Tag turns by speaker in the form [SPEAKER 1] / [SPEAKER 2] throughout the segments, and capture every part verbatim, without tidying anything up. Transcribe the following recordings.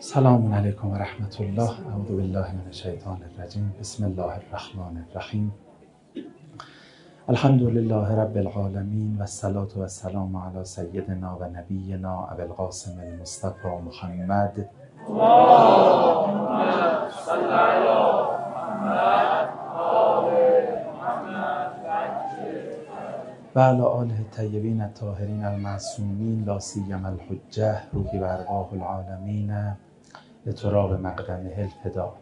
[SPEAKER 1] سلام علیکم و رحمت الله. اعوذ بالله من الشیطان الرجیم. بسم الله الرحمن الرحیم. الحمد لله رب العالمین و الصلاة و السلام علی سیدنا و نبینا ابی القاسم المصطفى محمد اللهم صل علی محمد و علی آله الطیبین الطاهرین المعصومین لا سیما الحجه روحی و ارواح العالمین لتراب مقدمه الفدا.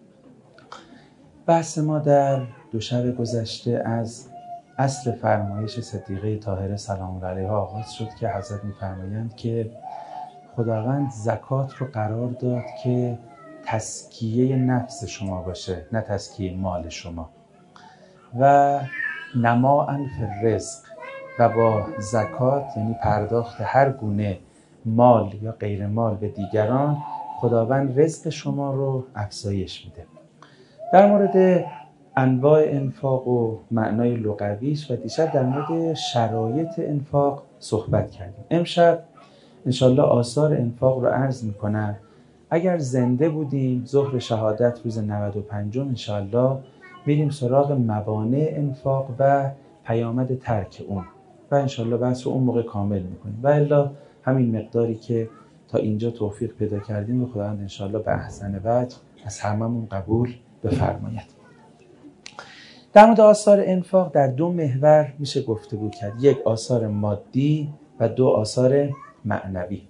[SPEAKER 1] بحث ما در دو شب گذشته از اصل فرمایش صدیقه طاهره سلام الله علیها آغاز شد که حضرت می‌فرمایند که خداوند زکات رو قرار داد که تزکیه نفس شما باشه، نه تزکیه مال شما، و نماء فی الرزق، و با زکات یعنی پرداخت هر گونه مال یا غیر مال به دیگران خداوند رزق شما رو افزایش میده. در مورد انواع انفاق و معنای لغویش و دیشب در مورد شرایط انفاق صحبت کردیم. امشب انشالله آثار انفاق رو عرض میکنم. اگر زنده بودیم ظهر شهادت روز نود و پنجم انشالله میریم سراغ موانع انفاق و پیامد ترک اون و انشالله بحث رو اون موقع کامل میکنیم. و الا همین مقداری که تا اینجا توفیق پیدا کردیم و خداوند انشالله به احسن وجه از هممون قبول بفرماید. در مورد آثار انفاق در دو محور میشه گفتگو کرد، یک آثار مادی و دو آثار معنوی.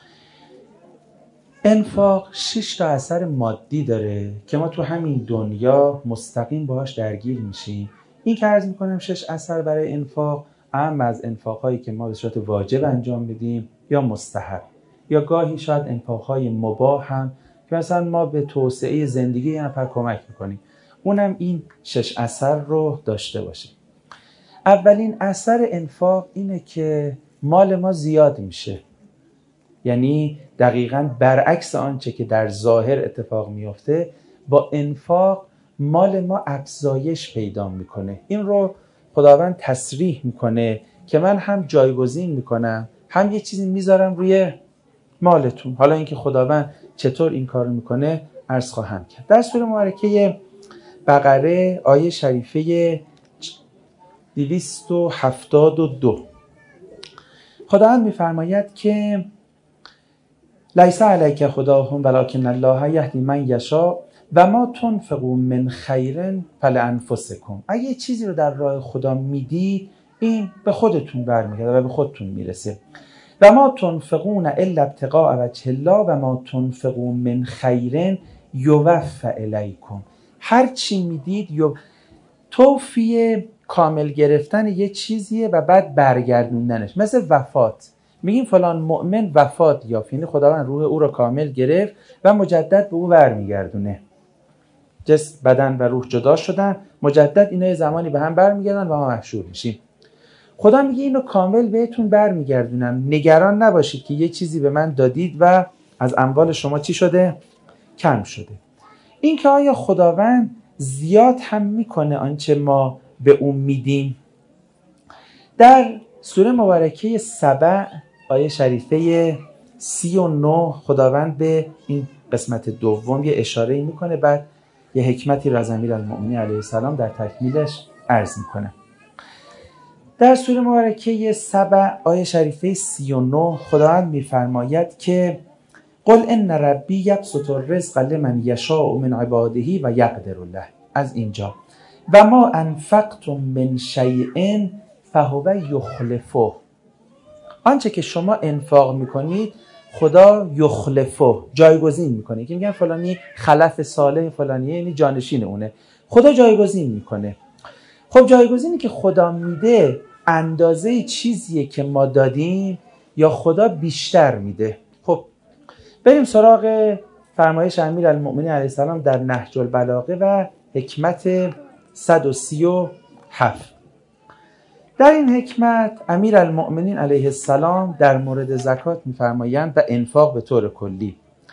[SPEAKER 1] انفاق شش تا اثر مادی داره که ما تو همین دنیا مستقیم باهاش درگیر میشیم. این که عرض میکنم شش اثر برای انفاق، اهم از انفاقهایی که ما به صورت واجب انجام بدیم یا مستحب، یا گاهی شاید انفاقهای مباح هم که مثلا ما به توسعه زندگی یه نفر کمک میکنیم، اونم این شش اثر رو داشته باشه. اولین اثر انفاق اینه که مال ما زیاد میشه، یعنی دقیقاً برعکس آنچه که در ظاهر اتفاق میفته، با انفاق مال ما افزایش پیدا میکنه. این رو خداوند تصریح میکنه که من هم جایگزین میکنم هم یه چیزی میذارم روی مالتون. حالا اینکه خداوند چطور این کار میکنه عرض خواهم کرد. در سوره مبارکه بقره آیه شریفه دویست و هفتاد و دو خداوند میفرماید که لیس علیک هداهم ولکن الله یهدی من یشاء و ما تنفقوا من خیر فلانفسکم. اگه یه چیزی رو در راه خدا میدید این به خودتون برمیگرده و به خودتون میرسه. و ما تنفقون الا ابتغاء وجه الله و ما تنفقوا من خیر یوفى الیکم. هر چی میدید یو... توفیه کامل گرفتن یه چیزیه و بعد برگردوندنش. مثل وفات، میگیم فلان مؤمن وفات یافت، یعنی خداوند روح او رو کامل گرفت و مجدد به او برمیگردونه. جسم، بدن و روح جدا شدن، مجدد اینا یه زمانی به هم برمیگردن و ما محشور میشیم. خدا میگه اینو کامل بهتون برمیگردونم، نگران نباشید که یه چیزی به من دادید و از اموال شما چی شده؟ کم شده. این که آیا خداوند زیاد هم میکنه آنچه ما به اون میدیم؟ در سوره مبارکه سبع آیه شریفه سی و نه خداوند به این قسمت دوم یه اشاره میکنه، بعد یه حکمتی را از امیرالمؤمنین علیه السلام در تکمیلش عرض میکنه. در سوره مبارکه سبع آیه شریفه سی و نه خداوند میفرماید که قل ان ربی یبسط الرزق لمن یشاء من عباده و یقدر له. از اینجا و ما انفقتم من شیء فهو یخلفه. آنچه که شما انفاق میکنید خدا یخلفه، جایگزین میکنه. که میگن فلانی خلف صالح فلانیه، یعنی جانشین اونه. خدا جایگزین میکنه. خب جایگزینی که خدا میده اندازه چیزیه که ما دادیم یا خدا بیشتر میده؟ خب بریم سراغ فرمایش امیرالمؤمنین علیه السلام در نهج البلاغه و حکمت صد و سی و هفت. در این حکمت امیرالمؤمنین علیه السلام در مورد زکات میفرمایند و انفاق به طور کلی،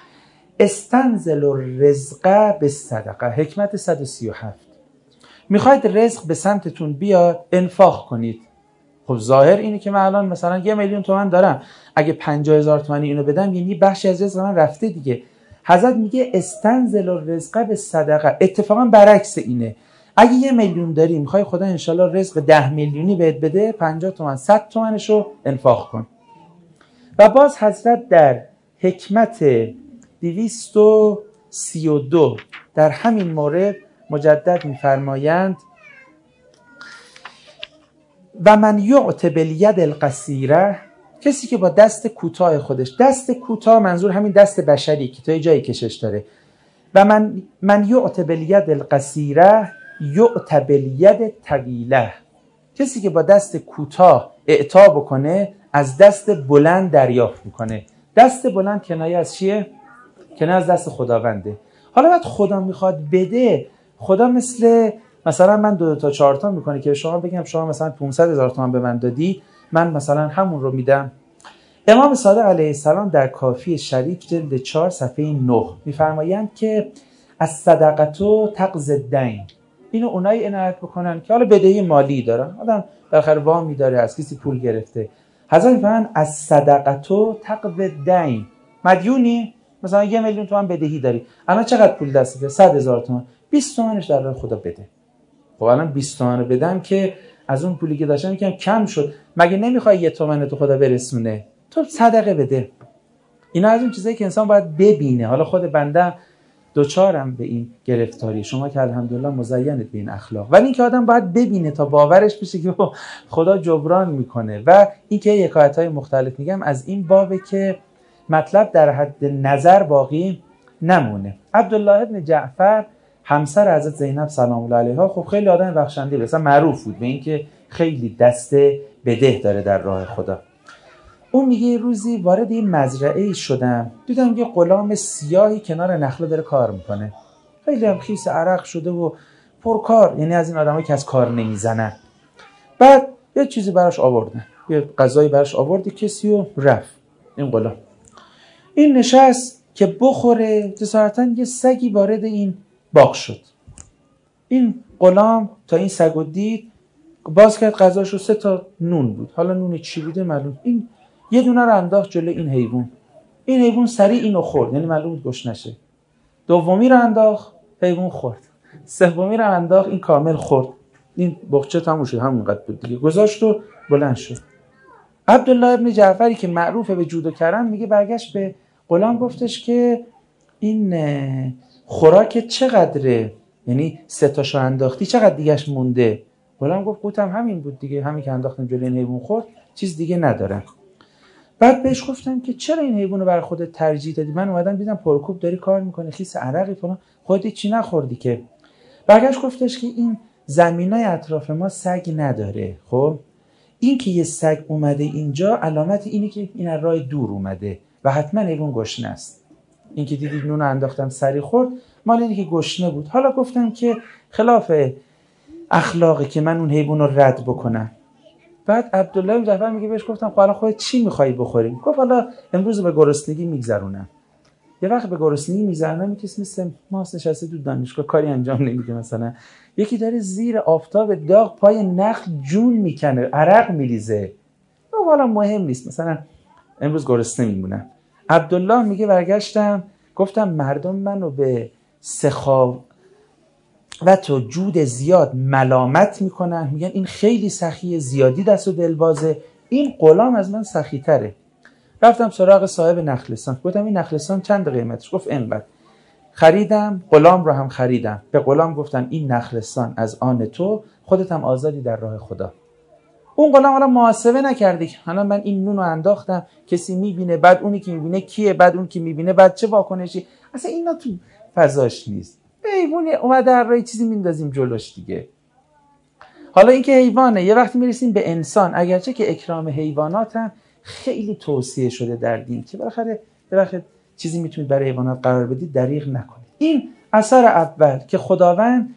[SPEAKER 1] استنزل الرزق بالصدقه. حکمت صد و سی و هفت. میخواید رزق به سمتتون بیاد انفاق کنید. خب ظاهر اینه که من الان مثلا یه میلیون تومان دارم، اگه پنجاه هزار تومانی اینو بدم یعنی بخشی از رزق من رفته دیگه. حضرت میگه استنزل الرزق به صدقه. اتفاقا برعکس اینه. اگه یه میلیون داری میخوای خدا انشالله رزق ده میلیونی بهت بده، پنجاه تومن صد تومنشو انفاق کن. و باز حضرت در حکمت دویست و سی و دو در همین مورد مجدد میفرمایند و من یعط بالید القصیره، کسی که با دست کوتاه خودش، دست کوتاه منظور همین دست بشری که تا یه جایی کشش داره، و من من یعط بالید القصیره یعط بالید طویله، کسی که با دست کوتاه اعطا بکنه از دست بلند دریافت میکنه. دست بلند کنایه از چیه؟ کنایه از دست خداونده. حالا وقت خدا میخواد بده، خدا مثل مثلا من دو, دو تا چهار تا میکنه که شما بگم شما مثلا پانصد هزار تومان به من دادی، من مثلا همون رو میدم. امام صادق علیه السلام در کافی شریف جلد چهار صفحه نه میفرمایند که از صدقتو تقضی الدین. اینو اونایی عنایت بکنن که حالا بدهی مالی دارن، آدم بالاخره وامی داره، از کسی پول گرفته. حضرت میفرمایند از صدقتو تقضی الدین. مدیونی مثلا یه میلیون تومان بدهی داری، الان چقدر پول دستته؟ صد هزار تومان. بیست تومنش در راه خدا بده. خب الان بیست تومن رو بدم که از اون پولی که داشتم یکم کم شد. مگه نمیخوای یه تومن تو خدا برسونه؟ تو صدقه بده. اینا از اون چیزایی که انسان باید ببینه. حالا خود بنده دوچارم به این گرفتاری، شما که الحمدلله مزینید به این اخلاق، ولی این که آدم باید ببینه تا باورش بشه که خدا جبران میکنه. و این که حکایت‌های مختلف میگم از این بابه که مطلب در حد نظر باقی نمونه. عبدالله ابن جعفر همسر حضرت زینب سلام الله علیها، خب خیلی آدم بخشنده بود، معروف بود به این که خیلی دست بده داره در راه خدا. اون میگه روزی وارد این مزرعه شدم، دیدم یه غلام سیاهی کنار نخله داره کار میکنه، خیلی هم خیس عرق شده و پرکار، یعنی از این آدمایی که از کار نمیزنن. بعد یه چیزی براش آوردن، یه غذایی براش آوردی کسی و رفت. این غلام این نشست که بخوره، جسارتاً یه سگی وارد این باغ شد. این غلام تا این سگو دید باز کرد غذاشو، سه تا نون بود، حالا نون چی بوده معلوم. این یه دونه رو انداخت جلو این حیوان، این حیوان سریع اینو خورد، یعنی معلوم گوش نشه. دومی رو انداخت، حیوان خورد. سومی رو انداخت، این کامل خورد. این بخچه تموم شد، همونقدر بود دیگه. گذاشت و بلند شد. عبدالله ابن جعفری که معروف به جود و کرم میگه برگشت به غلام گفتش که این خوراک چقدره؟ یعنی سه تاشو انداختی، چقدر دیگهش مونده؟ غلام گفت قوتم همین بود دیگه، همین که انداختم جلوی این حیوان خورد، چیز دیگه ندارم. بعد بهش گفتم که چرا این حیوان رو برای خودت ترجیح دادی؟ من اومدم دیدم پرکوب داری کار میکنه، خیس عرقی فلان، خودت چی نخوردی که؟ برگشت گفتش که این زمینای اطراف ما سگ نداره. خب این که یه سگ اومده اینجا علامت اینه که این از راه دور اومده و حتما حیوان گشنه است. این که دیدید نون انداختم سری خورد، مال اینه که گشنه بود. حالا گفتم که خلاف اخلاقی که من اون حیوان رو رد بکنم. بعد عبدالله بن جعفر میگه بهش گفتم حالا خودت چی میخوای بخوری؟ گفت حالا امروز به گرسنگی میگذرونم. یه وقت به گرسنگی میگذرونم، این کسی مثل ماست نشسته تو دانشگاه کاری انجام نمیده، مثلا یکی داره زیر آفتاب داغ پای نخل جون میکنه، عرق میریزه، حالا مهم نیست، مثلا امروز گرسنه میمونم. عبدالله میگه برگشتم گفتم مردم منو به سخاوت و جود زیاد ملامت میکنن، میگن این خیلی سخیه، زیادی دست و دلبازه، این غلام از من سخی تره. رفتم سراغ صاحب نخلستان، گفتم این نخلستان چند قیمتش؟ گفت اینقدر. خریدم، غلام رو هم خریدم. به غلام گفتم این نخلستان از آن تو، خودت هم آزادی در راه خدا. اون غلام حالا محاسبه نکردی که حالا من این نون رو انداختم، کسی میبینه، بعد اونی که میبینه کیه، بعد اون که میبینه بعد چه واکنشی، اصلا اینا تو فضاش نیست. حیوان اومده در راه چیزی میندازیم جلوش دیگه. حالا این که حیوانه، یه وقتی میرسیم به انسان، اگرچه که اکرام حیوانات هم خیلی توصیه شده در دین که بالاخره بالاخره چیزی میتونید برای حیوانات قرار بدید، دریغ نکنید. این اثر اول که خداوند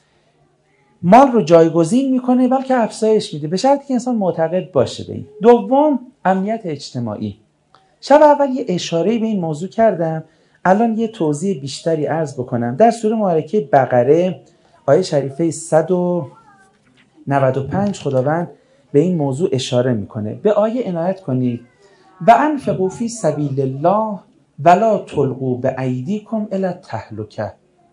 [SPEAKER 1] مال رو جایگزین میکنه بلکه افزایش میده، به شرطی که انسان معتقد باشه به این. دوم، امنیت اجتماعی. شب اول یه اشاره به این موضوع کردم، الان یه توضیح بیشتری عرض بکنم. در سوره مبارکه بقره آیه شریفه صد و نود و پنج خداوند به این موضوع اشاره میکنه. به آیه عنایت کنید. و انفقوا فی سبیل الله ولا تلقوا بایدیکم الی التهلکه.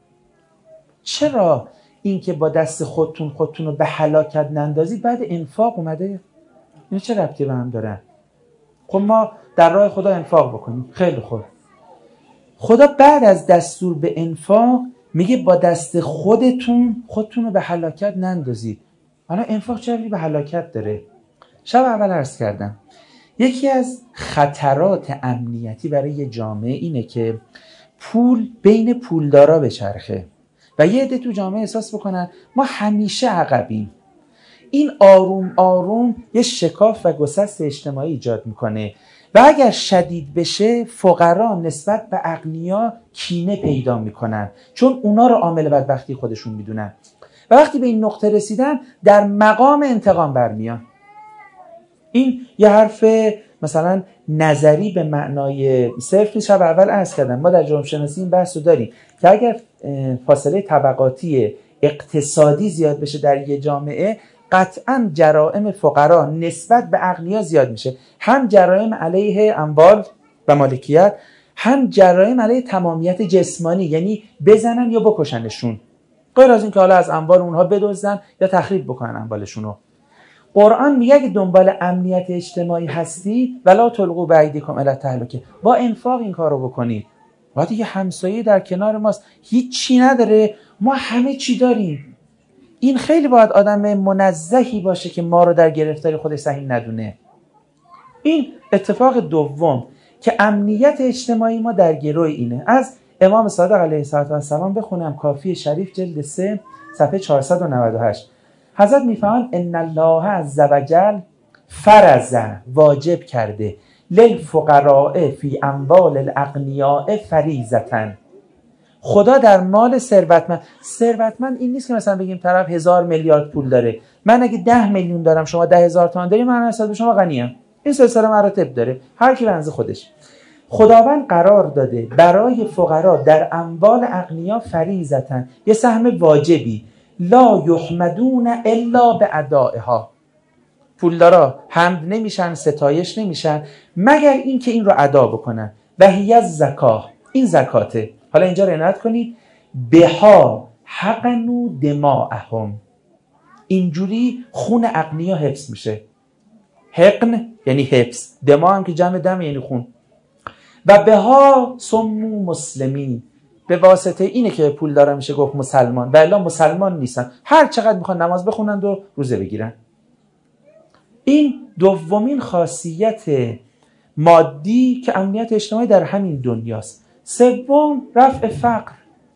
[SPEAKER 1] چرا اینکه با دست خودتون خودتون رو به هلاکت نندازید بعد انفاق اومده؟ این چه ربطی به هم دارن؟ خب ما در راه خدا انفاق بکنیم، خیلی خوب. خدا بعد از دستور به انفاق میگه با دست خودتون خودتون رو به هلاکت نندازید. حالا انفاق چه ربطی به هلاکت داره؟ شب اول عرض کردم یکی از خطرات امنیتی برای یه جامعه اینه که پول بین پولدارا بچرخه و یه عده تو جامعه احساس بکنن ما همیشه عقبیم. این آروم آروم یه شکاف و گسست اجتماعی ایجاد میکنه و اگر شدید بشه فقرا نسبت به اغنیا کینه پیدا میکنن، چون اونا رو عامل بدبختی خودشون میدونن و وقتی به این نقطه رسیدن در مقام انتقام برمیان. این یه حرف مثلا نظری به معنای صرف نیست. شب اول عرض کردم ما در جرم شناسی این بحث رو داریم که اگر فاصله طبقاتی اقتصادی زیاد بشه در یه جامعه قطعا جرائم فقرا نسبت به اغنیا زیاد میشه، هم جرائم علیه اموال و مالکیت، هم جرائم علیه تمامیت جسمانی، یعنی بزنن یا بکشنشون، غیر از این که حالا از اموال اونها بدزدن یا تخریب بکنن اموالشون رو. قرآن میگه اگه دنبال امنیت اجتماعی هستی ولا تلقوا بایدیکم الی التهلکه، با انفاق این کارو بکنید. وقتی که همسایه در کنار ماست هیچ چی نداره، ما همه چی داریم. این خیلی باید آدم منزهی باشه که ما رو در گرفتاری خودش سهیم ندونه. این اتفاق دوم که امنیت اجتماعی ما در گروه اینه. از امام صادق علیه السلام بخونم کافی شریف جلد سه صفحه چهارصد و نود و هشت. حضرت میفهمن ان الله عز وجل فرض واجب کرده للفقراء فی اموال الاغنیاء فریضة. خدا در مال ثروتمند، ثروتمند این نیست که مثلا بگیم طرف هزار میلیارد پول داره، من اگه ده میلیون دارم شما ده هزار تومان داری من حساب به شما غنیم. این سلسله مراتب داره، هر کی بنز خودش. خداوند قرار داده برای فقرا در اموال اغنیا فریضة، یه سهم واجبی، لا یحمدون الا بادائها. پولدارا حمد نمیشن، ستایش نمیشن مگر اینکه این رو ادا بکنن. و هی الزکاه، این زکاته. حالا اینجا رو عنایت کنید، بها حقنوا دماءهم، اینجوری خون اغنیا حفظ میشه. حقن یعنی حفظ، دما هم که جمع دم یعنی خون. و بها سمو مسلمین، به واسطه اینه که پول داره میشه گفت مسلمان، و الا مسلمان نیستن، هر چقدر میخوان نماز بخونند و روزه بگیرن. این دومین خاصیت مادی که امنیت اجتماعی در همین دنیاست. سوم رفع فقر.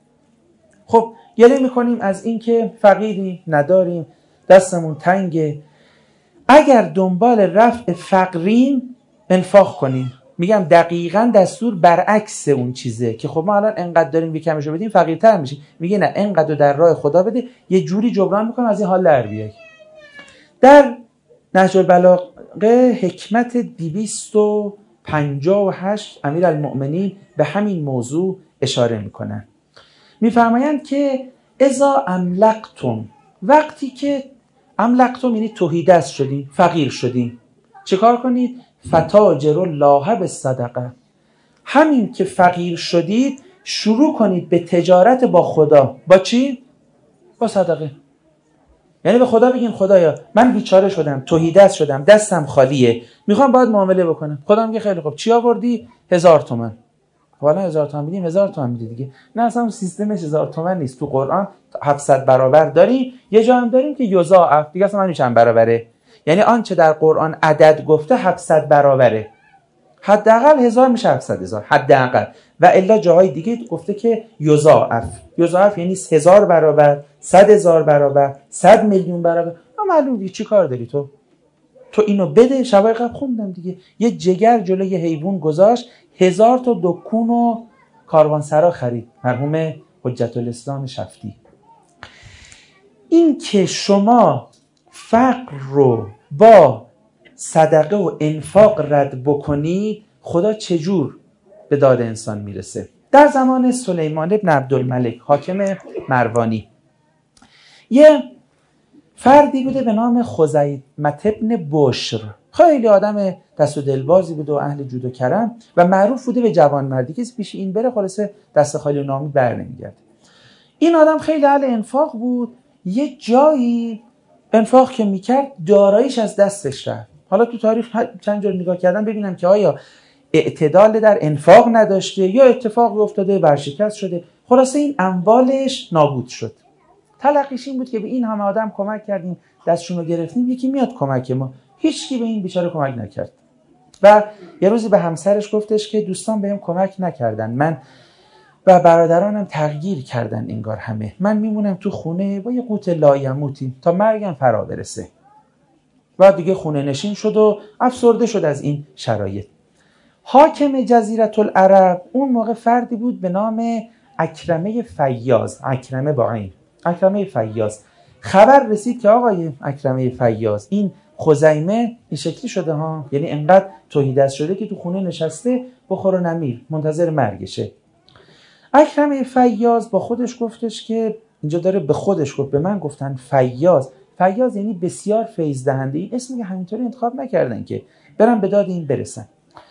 [SPEAKER 1] خب گله میکنیم از این که فقیری نداریم، دستمون تنگه. اگر دنبال رفع فقرین انفاق کنیم، میگم دقیقاً دستور برعکس اون چیزه که خب ما الان انقدر داریم یکمشو بدیم فقیرتر میشیم. میگه نه، انقدر در راه خدا بده، یه جوری جبران میکنم از این حال در بیای. در نهج البلاغه حکمت دویست و پنجاه و هشت امیرالمؤمنین به همین موضوع اشاره میکنن. میفرمایند که اذا املقتم، وقتی که املقتم یعنی تهیدست شدین، فقیر شدین، چه کار کنید؟ فتاجر الله بالصدقه، همین که فقیر شدید شروع کنید به تجارت با خدا. با چی؟ با صدقه. یعنی به خدا بگین خدایا من بیچاره شدم، تهیدست شدم، دستم خالیه، میخوام باید معامله بکنم. خدا میگه خیلی خوب، چی آوردی؟ هزار تومن. حالا هزار تومن میدیم، هزار تومن میدی دیگه. نه اصلا سیستمش هزار تومن نیست. تو قرآن هفتصد برابر داریم، یه جا هم داریم که یضاعف، دیگه اصلا معنیش چند برابره. یعنی آنچه در قرآن عدد گفته هفتصد برابره، حداقل هزار میشه هفتصد هزار حداقل، و الا جاهای دیگه گفته که یضاعف. یضاعف یعنی هزار برابر، صد هزار برابر، صد میلیون برابر. معلومه چی کار داری تو؟ تو اینو بده. شبای قبل خوندم دیگه، یه جگر جلوی حیوان گذاشت، هزار تا دکون و کاروانسرا خرید، مرحوم حجت الاسلام شفتی. این که شما فقر رو با صدقه و انفاق رد بکنی، خدا چجور به داد انسان میرسه. در زمان سلیمان ابن عبدالملک حاکم مروانی، یه فردی بوده به نام خزیمة ابن بشر. خیلی آدم دست و دلبازی بود و اهل جود و کرم و معروف بوده به جوانمردی، کسی پیش این بره خلاصه دست خالی و ناامید بر نمیگرده. این آدم خیلی اهل انفاق بود. یه جایی انفاق که میکرد داراییش از دستش رفت. حالا تو تاریخ چند جور نگاه کردم ببینم که آیا اعتدال در انفاق نداشته یا اتفاقی افتاده ورشکست شده. خلاصه این اموالش نابود شد. تلقیش این بود که به این همه آدم کمک کردیم، دستشون رو گرفتیم، یکی میاد کمک ما. هیچکی به این بیچاره کمک نکرد. و یه روزی به همسرش گفتش که دوستان بهم کمک نکردن، من و برادرانم تغییر کردن انگار همه، من میمونم تو خونه با یه قوت لایموتی تا مرگم فرا برسه. و دیگه خونه نشین شد و افسرده شد از این شرایط. حاکم جزیره العرب اون موقع فردی بود به نام اکرمه فیاض، اکرمه با عین، اکرمه فیاض. خبر رسید که آقای اکرمه فیاض این خزیمه این شکلی شده ها، یعنی انقدر توحیدست شده که تو خونه نشسته بخور و نمیر منتظر مرگشه. اکرمه فیاض با خودش گفتش که اینجا داره به خودش گفت، به من گفتن فیاض. فیاض یعنی بسیار فیض دهنده. این اسمی که همینطوری انتخاب نکردن که برن به داد این برسن.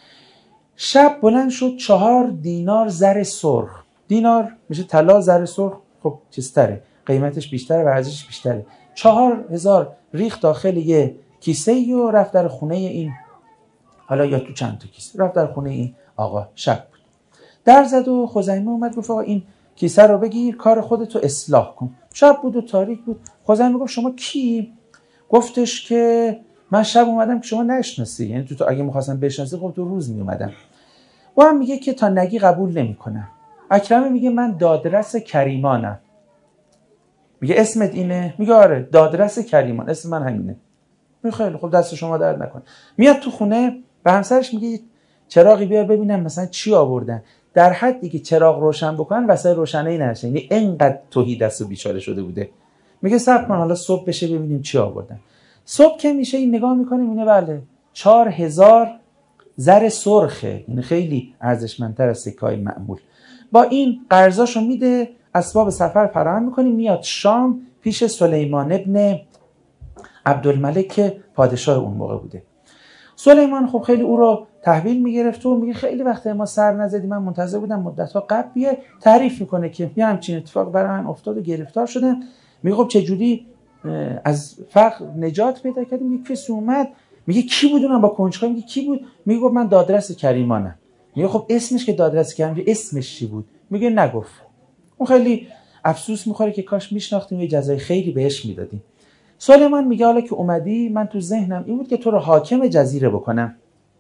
[SPEAKER 1] شب بلند شد چهار دینار زر سرخ، دینار میشه طلا، زر سرخ خب چیزتره، قیمتش بیشتره و ارزشش بیشتره، چهار هزار ریخ داخل یه کیسه و رفت در خونه این، حالا یا تو چند تا کیسه، رفت در خونه این آقا. شب بود، در زد و خزیمه اومد گفت آقا این کیسه رو بگیر کار خودتو اصلاح کن. شب بود و تاریک بود. خزیمه گفت شما کی؟ گفتش که من شب اومدم که شما نشناسی، یعنی تو, تو اگه می‌خواستم بشناسی خب تو روز می اومدم. و هم میگه که تا نگی قبول نمی‌کنم. اکرمه میگه من دادرس کریمانم. میگه اسمت اینه؟ میگه آره دادرس کریمان، اسم من همینه. میگه خیلی خب دست شما درد نکنه. میاد تو خونه به همسرش میگه چراغی بیار ببینم مثلا چی آوردن، در حدی که چراغ روشن بکنن وسایل روشنایی نشه، یعنی اینقدر توحیدست و بیچاره شده بوده. میگه صبر کن حالا صبح بشه ببینیم چی آوردن. صبح که میشه این نگاه میکنه میبینه بله چهار هزار زر سرخه، یعنی خیلی ارزشمندتر از سکه‌های معمول. با این قرضاشو میده، اسباب سفر فراهم میکنه، میاد شام پیش سلیمان ابن عبدالملک که پادشاه اون موقع بوده. سلیمان خب خیلی او رو تحویل میگرفت و میگه خیلی وقت ما سر نزدیم، من منتظر بودم مدت‌ها قبل بیای. تعریف میکنه که یه همچین اتفاق برای من افتاد و گرفتار شدم. میگه خب چجوری از فقر نجات پیدا کردیم؟ میگه کسی اومد. میگه کی بود اونم با کنجکاوی؟ میگه کی بود؟ میگه گفت من دادرس کریمانم. میگه خب اسمش که دادرس کریمان اسمش چی بود؟ میگه نگفت. اون خیلی افسوس میخوره که کاش میشناختیم یه جزای خیری بهش میدادیم. سلیمان میگه حالا که اومدی من تو ذهنم این بود که تو رو حاکم جزیره بکنم.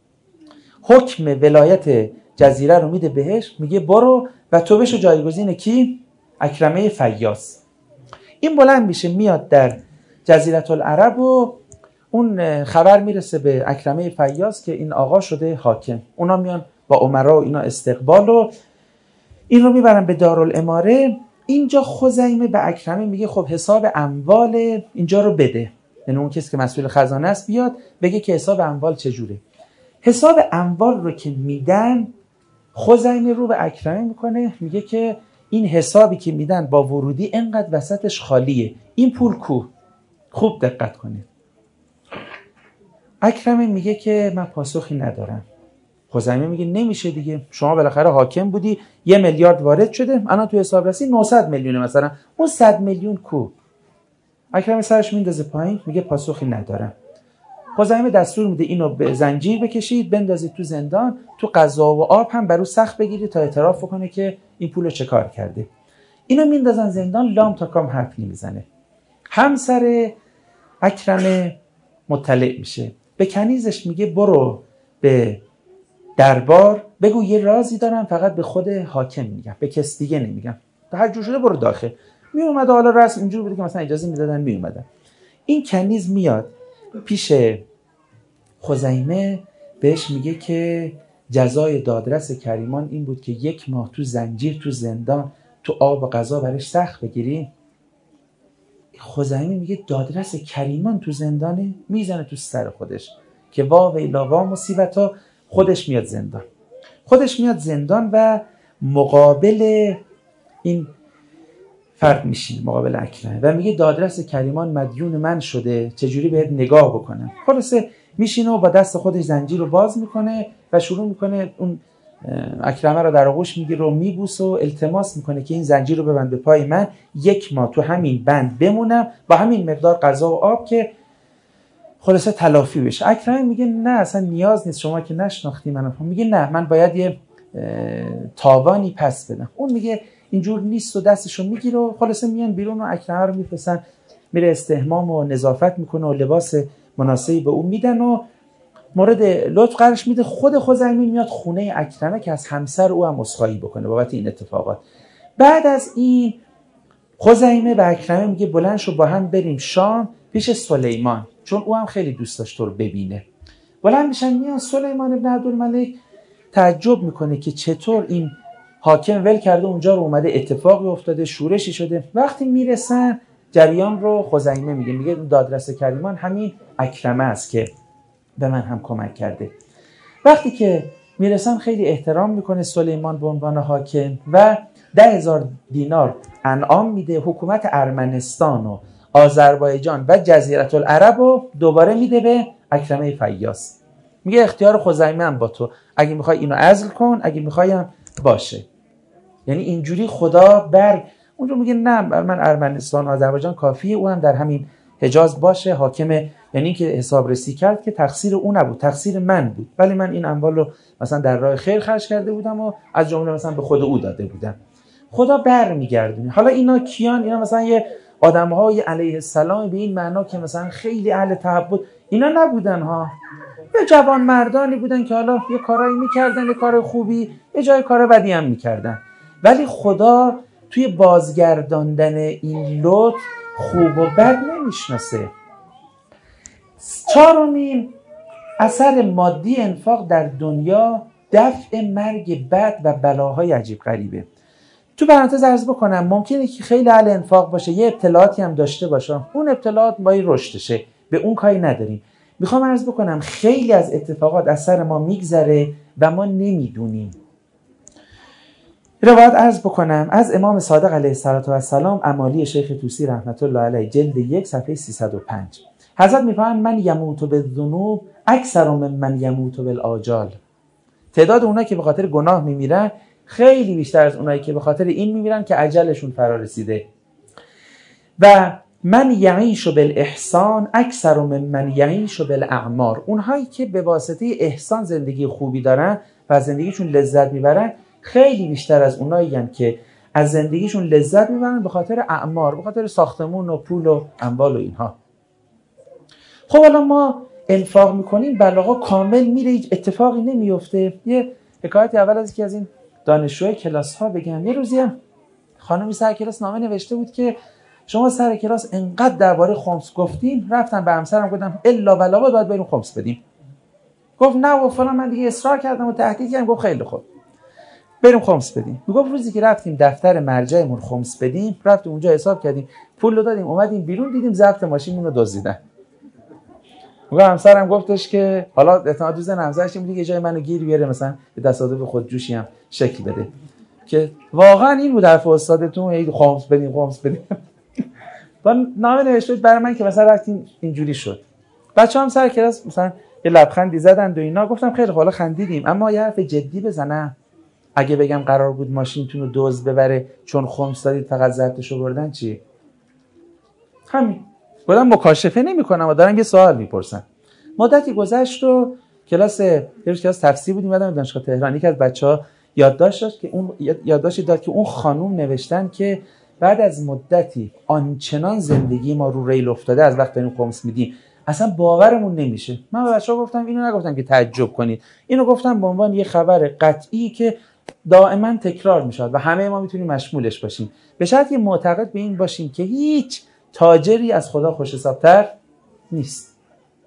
[SPEAKER 1] حکم ولایت جزیره رو میده بهش، میگه برو و تو بشو جایگزین کی؟ اکرمه فیاض. این بلند میشه میاد در جزیره العرب و اون خبر میرسه به اکرمه فیاض که این آقا شده حاکم. اونا میان با امرا و اینا استقبال و این رو میبرن به دارالاماره. اینجا خزیمه به اکرمه میگه خب حساب اموال اینجا رو بده، یعنی اون کسی که مسئول خزانه است بیاد بگه که حساب اموال چجوره. حساب اموال رو که میدن خزیمه رو به اکرمه میکنه، میگه که این حسابی که میدن با ورودی انقدر وسطش خالیه، این پول کو؟ خوب دقت کنید. اکرمه میگه که من پاسخی ندارم. خزیمه میگه نمیشه دیگه، شما بالاخره حاکم بودی، یه میلیارد وارد شده، الان تو حساب رسی نهصد میلیونه مثلا، اون صد میلیون کو؟ اکرمه سرش میندازه پایین میگه پاسخی ندارم. خزیمه دستور میده اینو به زنجیر بکشید بندازید تو زندان، تو غذا و آب هم برو سخت بگیرید تا اعتراف کنه که این پولو چه کار کرده. اینو میندازن زندان، لام تا کام حرف نمیزنه. همسر اکرمه مطلع میشه، به کنیزش میگه برو به دربار بگو یه رازی دارم فقط به خود حاکم میگم، به کس دیگه نمیگم. هر جور شده برو داخل. می اومده، حالا رسم اینجور بوده که مثلا اجازه میدادن می اومدن. این کنیز میاد پیش خزیمه بهش میگه که جزای دادرس کریمان این بود که یک ماه تو زنجیر تو زندان تو آب و غذا برش سخت بگیری. خزیمه میگه دادرس کریمان تو زندانه؟ میزنه تو سر خودش که وا ویلا وا مصیبتا. خودش میاد زندان خودش میاد زندان و مقابل این فرد میشین، مقابل اکرمه، و میگه دادرس کریمان مدیون من شده، چجوری بهت نگاه بکنم؟ خلاصه میشینه و با دست خودش زنجیر رو باز میکنه و شروع میکنه اون اکرمه رو در آغوش میگیره و میبوسه و التماس میکنه که این زنجیر رو ببند به پای من، یک ماه تو همین بند بمونم با همین مقدار غذا و آب که خلاصه تلافی بشه. اکرمه میگه نه اصلا نیاز نیست، شما که نشناختی منو. میگه نه من باید یه تاوانی پس بدم. اون میگه اینجور نیست و دستشو میگیره و خلاصه میان بیرون و اکرمه رو میفرستن میره استحمام و نظافت میکنه و لباس مناسبی به اون میدن و مورد لطف قرارش میده. خود خزیمه میاد خونه اکرمه که از همسر او هم عذرخواهی بکنه بابت این اتفاقات. بعد از این خزیمه به اکرمه میگه بلند شو با هم بریم شام پیش سلیمان، چون او هم خیلی دوست داشت تو رو ببینه. بلند میشن میان. سلیمان ابن عبدالملک تعجب میکنه که چطور این حاکم ول کرده اونجا رو اومده، اتفاقی افتاده، شورشی شده. وقتی میرسن جریان رو خزیمه میگه میگه دادرس کریمان همین اکرمه است که به من هم کمک کرده. وقتی که میرسن خیلی احترام میکنه سلیمان به عنوان حاکم و ده هزار دینار انعام میده. حکومت ارمنستان و آذربایجان و جزیره العرب رو دوباره میده به اکرمه فیاس. میگه اختیار خزیمه هم با تو، اگه میخوای اینو عزل کن، اگه میخوای هم باشه. یعنی اینجوری خدا بر اونجا میگه نه بر من ارمنستان و آذربایجان کافیه، او هم در همین حجاز باشه حاکم. یعنی که حسابرسی کرد که تقصیر او نبود، تقصیر من بود، ولی من این اموال رو مثلا در راه خیر خرج کرده بودم و از جمله مثلا به خود او داده بودم. خدا برمیگردونه. حالا اینا کیان؟ اینا مثلا یه آدم‌های علیه السلام به این معنا که مثلا خیلی اهل تعبد اینا نبودن ها. یه جوان مردانی بودن که حالا یه کارایی میکردن، یه کار خوبی، یه جای کار بدی هم میکردن، ولی خدا توی بازگرداندن این لطف خوب و بد نمیشناسه. چهارمین اثر مادی انفاق در دنیا دفع مرگ بد و بلاهای عجیب غریبه. تو پرانتز عرض بکنم ممکنه که خیلی اهل انفاق باشه، یه ابتلاعاتی هم داشته باشه، اون ابتلاعات مایی رشدشه، به اون کاری نداریم. میخوام عرض بکنم خیلی از اتفاقات از سر ما میگذره و ما نمیدونیم. روایت عرض بکنم از امام صادق علیه السلام، امالی شیخ طوسی رحمت الله علیه، جلد یک صفحه سیصد و پنج. حضرت میفرمایند من یموت بالذنوب اکثر من من یموت بالآجال. تعداد اونایی که به خاطر گناه میمیرن خیلی بیشتر از اونایی که به خاطر این میمیرن که اجلشون فرا رسیده. و من یعیش بالاحسان اکثر من من یعیش بالاعمار. اونهایی که به واسطه احسان زندگی خوبی دارن و از زندگیشون لذت میبرن خیلی بیشتر از اونایی هستن که از زندگیشون لذت میبرن به خاطر اعمار، به خاطر ساختمون و پول و اموال و اینها. خب حالا ما انفاق میکنیم بلاغا کامل میره، هیچ اتفاقی نمیفته. یه حکایت اول از که از این دانشجوی کلاس ها بگم. یه روزی هم خانمی سر کلاس نامه نوشته بود که شما سر کلاس انقدر درباره خمس گفتین، رفتم به همسرم گفتم الا بلا باید بریم خمس بدیم. گفت نه و فلان، من دیگه اصرار کردم و تهدید کردم. گفت خیلی خوب بریم خمس بدیم. میگفت روزی که رفتیم دفتر مرجعمون خمس بدیم، رفتیم اونجا حساب کردیم، پول رو دادیم، اومدیم بیرون دیدیم ضبط ماشینمون رو دزدیدن. میگم همسرم گفتش که حالا اعتماد دوزن همسرش این بود که جای منو گیر بیاره، مثلا به تصادف خودجوشی هم شکل بده، که واقعا این بود حرف استادتون هی خمس بدیم خمس بدیم. با نامه نوشته برای من که مثلا رفتیم اینجوری شد. بچه‌ها هم سر کلاس مثلا یه لبخندی زدن و اینا. گفتم خیلی حالا خندیدیم، اما یه حرف جدی بزنم. اگه بگم قرار بود ماشینتون رو دزد ببره چون خمس دادید فقط ضبطشو بردن چی؟ همین. گفتم مکاشفه نمی‌کنم و دارم یه سوال میپرسن. مدتی گذشت و کلاس یه روز کلاس تفسیر بودیم، اومدم دانشگاه تهران. یک از بچه‌ها یادداشت داشت که اون یادداشتی داد که اون خانم نوشتن که بعد از مدتی آنچنان زندگی ما رو ریل افتاده از وقتی داریم خمس میدیم اصلا باورمون نمیشه. من به بچه‌ها گفتم اینو نگفتم که تعجب کنید، اینو گفتم به عنوان یه خبر قطعی که دائما تکرار میشه و همه ما میتونیم مشمولش باشیم، به شرطی معتقد به این باشیم که هیچ تاجری از خدا خوش حساب‌تر نیست.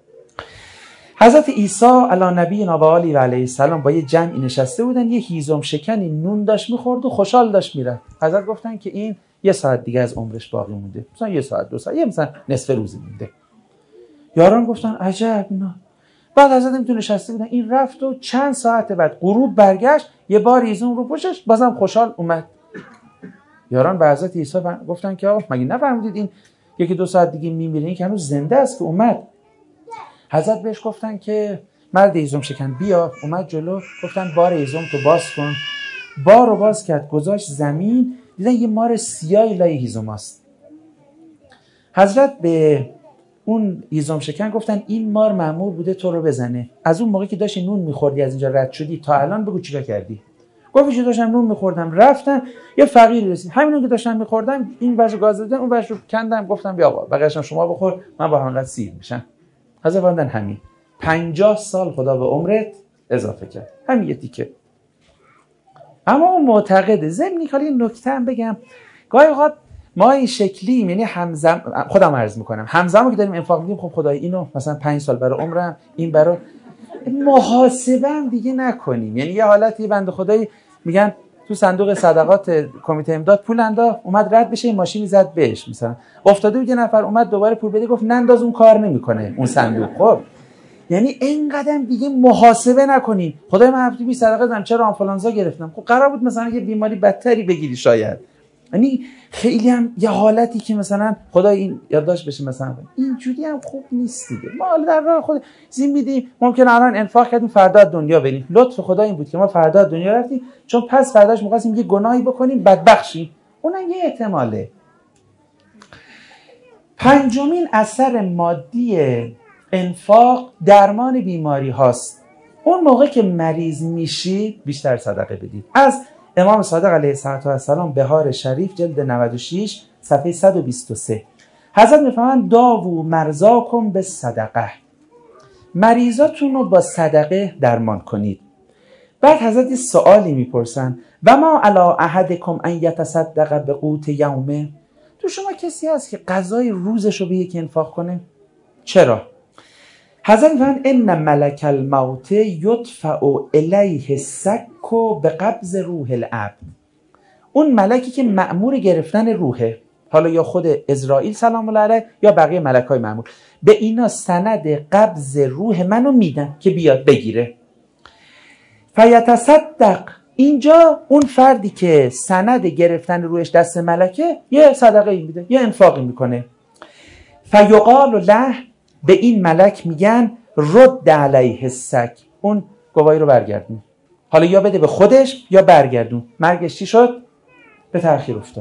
[SPEAKER 1] حضرت عیسی علی نبینا و آله و علیه السلام با یه جمعی نشسته بودن، یه هیزم شکنی نون داشت میخورد و خوشحال داشت میره. حضرت گفتن که این یه ساعت دیگه از عمرش باقی مونده، مثلا یه ساعت دو ساعت، یه مثلا نصف روزی مونده. یاران گفتن عجب اینا. بعد حضرت میتونه نشسته بودن، این رفت و چند ساعت بعد غروب برگشت، یه بار هیزم رو پشتش، بازم خوشحال اومد. یاران به حضرت عیسی گفتن که آقا مگه نفهمیدید این یکی دو ساعت دیگه میمیره، این که هنوز زنده است که اومد؟ حضرت بهش گفتن که مرد هیزم شکن بیا. اومد جلو، گفتن بار هیزم تو باز کن. بار رو باز کرد، گذاشت زمین، دیدن یه مار سیاهی لای هیزم هست. حضرت به اون هیزم شکن گفتن این مار مأمور بوده تو رو بزنه. از اون موقعی که داشتی نون میخوردی از اینجا رد شدی تا الان بگو چیکار کردی؟ گفت چه داشتم نون میخوردم، رفتم یه فقیر رسید، همین که داشتم میخوردم این بشو گاز دادن، اون بشو کندم، گفتم بیا آقا بقیه‌اشو شما بخور، من با همینقدر سیر میشم. حضرت فرمودن همین. پنجاه سال خدا به عمرت اضافه کرد، همین یه تیکه. اما اون معتقده. ضمن اینکه یه نکته هم بگم، گاهی اوقات ما این شکلی، یعنی همزم خودم عرض میکنم، همزمان که داریم انفاق میدیم، خب خدای اینو مثلا پنج سال برای عمرم، این برای محاسبه هم دیگه نکنیم. یعنی یه حالتی بنده خدایی میگن تو صندوق صدقات کمیته امداد پول انداخت، اومد رد بشه، این ماشین زد بهش، مثلا افتاده بود، یه نفر اومد دوباره پول بده، گفت ننداز اون کار نمیکنه اون صندوق. خب یعنی اینقدر دیگه محاسبه نکنیم. خدای من هفته بیست صدقه دادم، چرا آنفولانزا گرفتم؟ خب قرار بود مثلا یه بیماری بدتری بگیری شاید. یعنی خیلی هم یه حالتی که مثلا خدای این یادداشت بشه، مثلا اینجوری هم خوب نیست دیگه. ما حالا در راه خود زین میدیم، ممکنه الان انفاق کردیم فردا دنیا بریم. لطف خدا این بود که ما فردا دنیا رفتیم، چون پس فرداش می‌خواستیم یه گناهی بکنیم بدبخت شیم. اونم یه احتماله. پنجمین اثر مادی انفاق درمان بیماری هاست. اون موقع که مریض میشید بیشتر صدقه بدید. از امام صادق علیه السلام بهار شریف جلد نود و شش صفحه صد و بیست و سه حضرت میفرمایند داووا مرضاکم بالصدقه، مریضاتون رو با صدقه درمان کنید. بعد حضرت سوالی میپرسن و ما علی احدکم ان یتصدق بقوت یومه، تو شما کسی هست که غذای روزش رو به یکی انفاق کنه؟ چرا؟ حضرت میفرمایند ان ملک الموت یدفع الیه السک بقبض روح العبد. اون ملکی که مأمور گرفتن روحه، حالا یا خود اسرائیل سلام الله علیه یا بقیه ملکای مأمور، به اینا سند قبض روح منو میدن که بیاد بگیره. فیتصدق، اینجا اون فردی که سند گرفتن روحش دست ملکه یه صدقه ای میده، یه انفاقی میکنه. فیقال له، به این ملک میگن رد علیه السک، اون گواهی رو برگردون. حالا یا بده به خودش یا برگردون. مرگش چی شد؟ به تأخیر افتاد.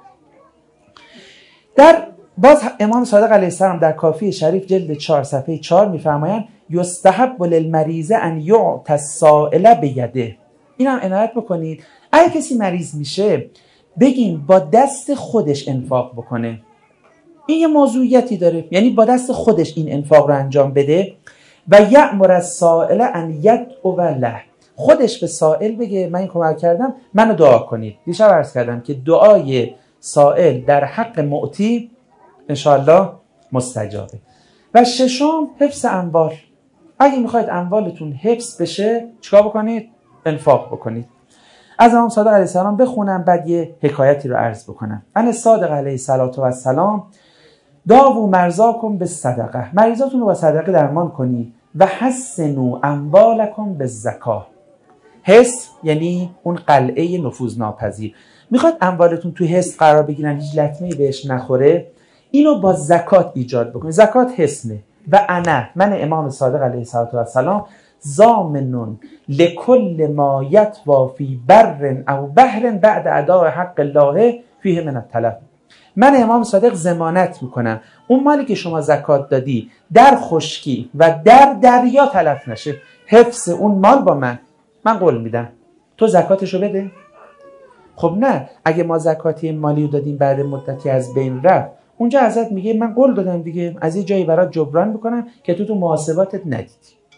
[SPEAKER 1] در باز امام صادق علیه السلام در کافی شریف جلد چهار صفحه چهار میفرمایند یستحب للمریض ان یعطی السائل بیده. این هم عنایت بکنید، اگه کسی مریض میشه بگین با دست خودش انفاق بکنه. این یه موضوعیتی داره، یعنی با دست خودش این انفاق رو انجام بده. و یأمر السائل ان یدعو له، خودش به سائل بگه من این کمک کردم، منو دعا کنید. دیشب عرض کردم که دعای سائل در حق معطی انشاءالله مستجابه. و ششم حفظ اموال. اگه میخواید اموالتون حفظ بشه چیکار بکنید؟ انفاق بکنید. از امام صادق علیه السلام بخونم، بعد یه حکایتی رو عرض بکنم. ان صادق علیه السلام داووا مرضاکم بالصدقه، مریضاتون رو با صدقه درمان کنید. و حسنوا اموالکم بالزکاه. حس یعنی اون قلعه نفوذ ناپذیر. میخواد اموالتون توی حس قرار بگیرن، هیچ لطمه‌ای بهش نخوره، اینو با زکات ایجاد بکنید. زکات حسنه. و انا، من امام صادق علیه السلام ضامن لکل ما یطوی فی بر او بحر بعد اداء حق الله فیه من التلف. من امام صادق ضمانت میکنم اون مالی که شما زکات دادی در خشکی و در دریا تلف نشه. حفظ اون مال با من، من قول میدم. تو زکاتشو بده. خب نه، اگه ما زکاتی مالی رو دادیم بعد مدتی از بین رفت، اونجا حضرت میگه من قول دادم دیگه، از یه جایی برات جبران میکنم که تو تو محاسباتت ندیدی.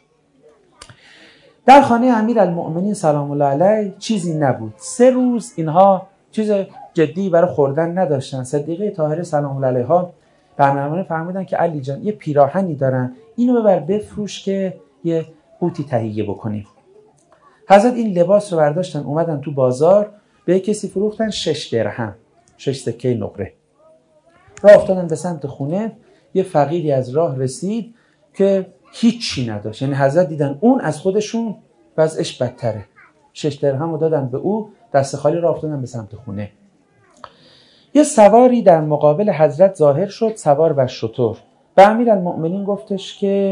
[SPEAKER 1] در خانه امیرالمؤمنین سلام الله علیه چیزی نبود. سه روز اینها چیز جدی برای خوردن نداشتن. صدیقه طاهره سلام الله علیها برنامه فرمودن که علی جان یه پیراهنی دارن، اینو ببر بفروش که یه قوتی تهیه بکنیم. حضرت این لباس رو برداشتن اومدن تو بازار به کسی فروختن شش درهم، شش سکه نقره. راه افتادن به سمت خونه. یه فقیری از راه رسید که هیچی نداشت، یعنی حضرت دیدن اون از خودشون وضعش بدتره. شش درهم رو دادن به او، دست خالی راه افتادن به سمت خونه. یه سواری در مقابل حضرت ظاهر شد، سوار بر شتر. و امیرالمؤمنین گفتش که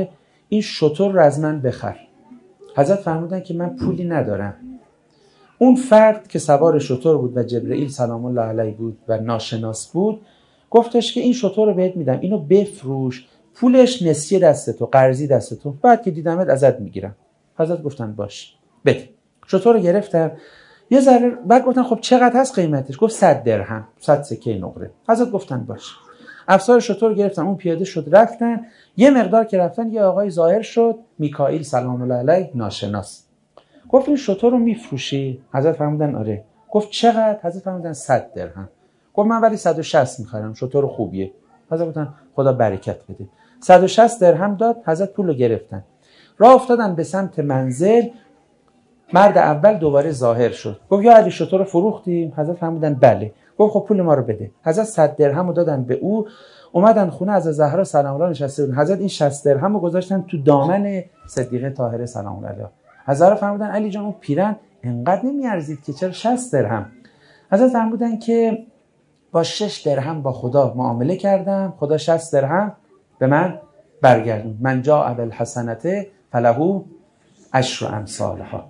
[SPEAKER 1] این شتر رو از من بخر. حضرت فرمودن که من پولی ندارم. اون فرد که سوار شتر بود و جبرئیل سلام الله علیه بود و ناشناس بود، گفتش که این شتر رو بهت میدم، اینو بفروش، پولش نسیه دست تو، قرضی دست تو، بعد که دیدمت ازت میگیرم. حضرت گفتن باش، بده. شتر رو گرفتن. یه ذره بعد گفتن خب چقدر هست قیمتش؟ گفت صد درهم، صد سکه نقره. حضرت گفتن باش. افسار شتر گرفتن، اون پیاده شد رفتن. یه مقدار که رفتن یه آقای ظاهر شد، میکائیل سلام الله علیه، ناشناس. گفت این شتر رو میفروشی؟ حضرت فرمودن آره. گفت چقدر؟ حضرت فرمودن صد درهم. گفت من ولی صد و شصت میخرم، شتر خوبیه. حضرت گفتن خدا برکت بده. صد و شصت درهم داد. حضرت پول رو گرفتن، راه افتادن به سمت منزل. مرد اول دوباره ظاهر شد، گفت یا علی شتر رو فروختیم؟ حضرت فرمودن بله. گفت خب پول ما رو بده. حضرت صد درهم رو دادن به او. اومدن خونه از زهرا سلام الله نشسته بود. حضرت این شصت درهم رو گذاشتن تو دامن صدیقه طاهره سلام الله علیها. حضرت فرمودن علی جان اون پیرن انقدر نمیارزید که چرا شصت درهم؟ حضرت فرمودن که با شش درهم با خدا معامله کردم، خدا شصت درهم به من برگردون. من جاء بالحسنة فله عشر امثالها.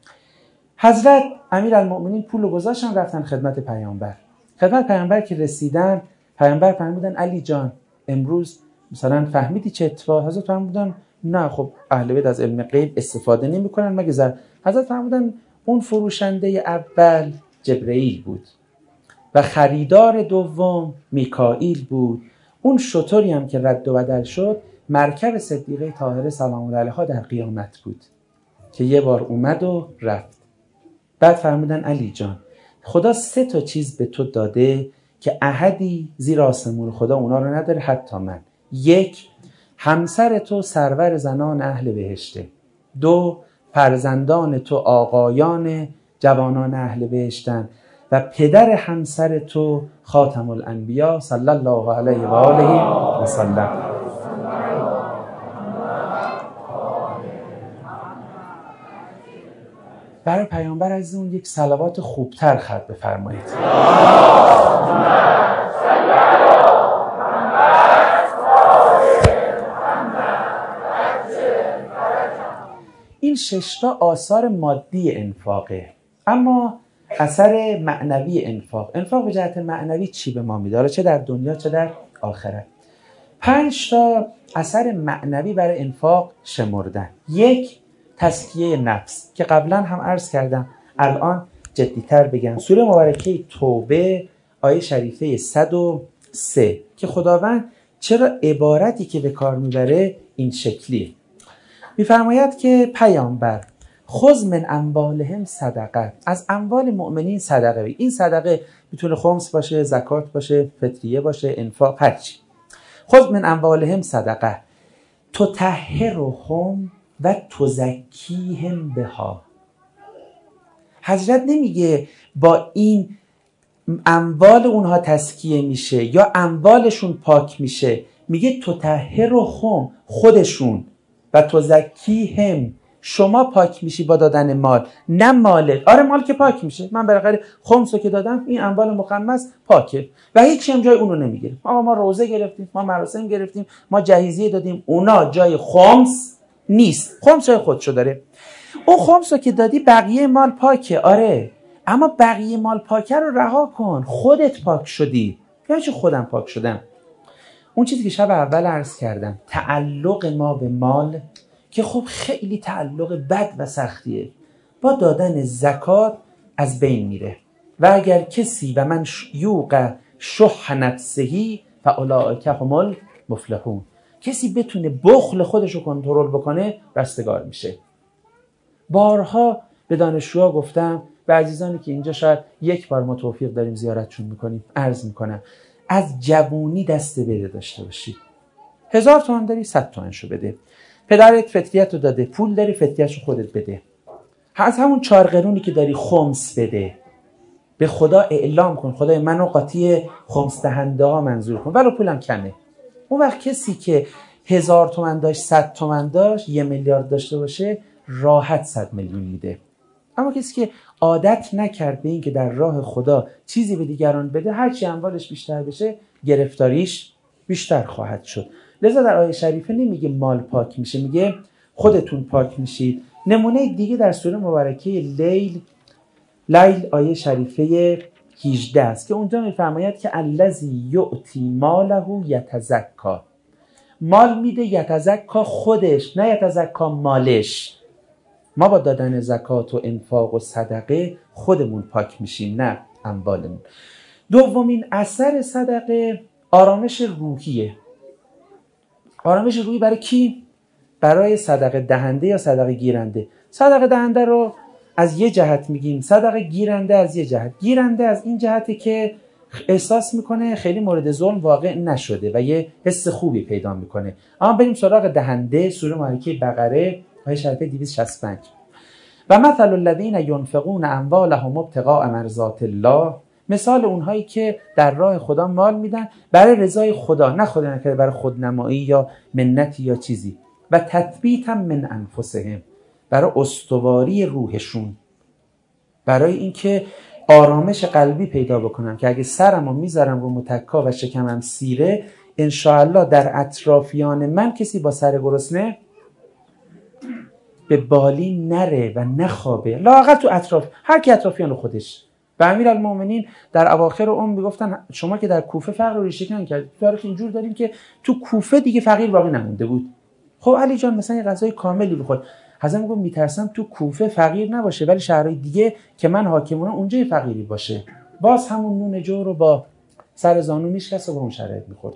[SPEAKER 1] حضرت امیرالمؤمنین پول رو گذاشتن، رفتن خدمت پیامبر. خدمت پیامبر که رسیدن، پیامبر فرمودن علی جان امروز مثلا فهمیدی چه اتفاق؟ حضرت فرمودن نه خب اهل بیت از علم غیب استفاده نمی‌کنن مگه زر. حضرت فرمودن اون فروشنده اول جبرئیل بود و خریدار دوم میکائیل بود. اون شتری هم که رد و بدل شد مرکب صدیقه طاهره سلام الله علیها در قیامت بود که یه بار اومد و رفت. بعد فرمودن علی جان خدا سه تا چیز به تو داده که احدی زیر آسمون خدا اونا رو نداره حتی من. یک، همسر تو سرور زنان اهل بهشته. دو، فرزندان تو آقایان جوانان اهل بهشتن و پدر همسر تو خاتم الانبیا صلی الله علیه و آله و سلم. برای پیامبر از اون یک صلوات خوبتر خط بفرمایید. این ششتا آثار مادی انفاقه، اما اثر معنوی انفاق. انفاق به جهت معنوی چی به ما میداره؟ چه در دنیا چه در آخرت. پنج تا اثر معنوی برای انفاق شمردن. یک، تزکیه نفس که قبلا هم عرض کردم، الان جدیتر بگم. سوره مبارکه توبه آیه شریفه صد و سه که خداوند چرا عبارتی که به کار میبره این شکلیه. میفرماید که پیامبر خذ من اموالهم صدقه، از اموال مؤمنین صدقه بگیر. این صدقه میتونه خمس باشه، زکات باشه، فطریه باشه، انفاق، هرچی. خذ من اموالهم صدقه تطهرهم و تزکیهم بها. حضرت نمیگه با این اموال اونها تزکیه میشه یا اموالشون پاک میشه، میگه تطهرهم خودشون و تزکیهم شما پاک میشی با دادن مال، نه مالت. آره مال که پاک میشه، من بالاخره خمسو که دادم این اموال مخمس پاکه و هیچ هم جای اونو نمیگیره. آقا ما روزه گرفتیم، ما مراسم گرفتیم، ما جهیزیه دادیم، اونا جای خمس نیست. خمس جای خودشو داره. اون خمسو که دادی بقیه مال پاکه، آره، اما بقیه مال پاکه رو رها کن، خودت پاک شدی. یعنی چه خودم پاک شدم؟ اون چیزی که شب اول عرض کردم، تعلق ما به مال که خب خیلی تعلق بد و سختیه، با دادن زکات از بین میره. و اگر کسی و من یوق شح نفسه فاولئک هم المفلحون، کسی بتونه بخل خودشو کنترل بکنه رستگار میشه. بارها به دانشجوها گفتم، به عزیزانی که اینجا شاید یک بار ما توفیق داریم زیارتشون میکنیم، عرض میکنم از جوونی دست بده داشته باشید. هزار تومن داری، صد تومنشو بده. پدرت فطریت رو داده، پول داری، فطریتشو خودت بده. از همون چهار قرونی که داری خمس بده. به خدا اعلام کن خدای منو قاطی خمس دهنده ها منظور کن، ولو پولم کمه. اون وقت کسی که هزار تومن داشت، صد تومن داشت، یه میلیارد داشته باشه، راحت صد میلیون میده. اما کسی که عادت نکرد به این که در راه خدا چیزی به دیگران بده، هرچی اموالش بیشتر بشه گرفتاریش بیشتر خواهد شد. لذا در آیه شریفه نمیگه مال پاک میشه، میگه خودتون پاک میشید. نمونه دیگه در سوره مبارکه لیل لیل آیه شریفه هجده است که اونجا میفرماید که الذی یؤتی ماله یتزکا، مال میده یتزکا خودش، نه یتزکا مالش. ما با دادن زکات و انفاق و صدقه خودمون پاک میشیم، نه اموالمون. دومین اثر صدقه آرامش روحیه. آرامش روحی برای کی؟ برای صدقه دهنده یا صدقه گیرنده. صدقه دهنده رو از یه جهت میگیم، صدقه گیرنده از یه جهت. گیرنده از این جهته که احساس میکنه خیلی مورد ظلم واقع نشده و یه حس خوبی پیدا میکنه. اما بریم سراغ دهنده. سوره مبارکه بقره آیه شریفه دویست و شصت و پنج. و مثل الذین ینفقون اموالهم ابتغاء مرضات الله، مثال اونهایی که در راه خدا مال میدن برای رضای خدا، نه خدا نکرده برای خودنمایی یا منتی یا چیزی. و تثبیتا من انفسهم، برای استواری روحشون، برای اینکه آرامش قلبی پیدا بکنم که اگه سرمو میذارم رو متکا و شکمم سیره، انشاءالله در اطرافیان من کسی با سر گرسنه به بالی نره و نخوابه، لااقل تو اطراف، هر کی اطرافیان خودش. و امیرالمومنین در اواخر عمر میگفتن شما که در کوفه فقر رو ریشه کن کرد، تاریخ اینجور داریم که تو کوفه دیگه فقیر باقی نمونده بود. خب علی جان مثلا یه غذای کاملی بخور. حضرت میگه میترسم تو کوفه فقیر نباشه ولی شهرهای دیگه که من حاکمونم اونجا یه فقیری باشه. باز همون نون جو رو با سر زانو میشکست و به اون شرایط میخورد.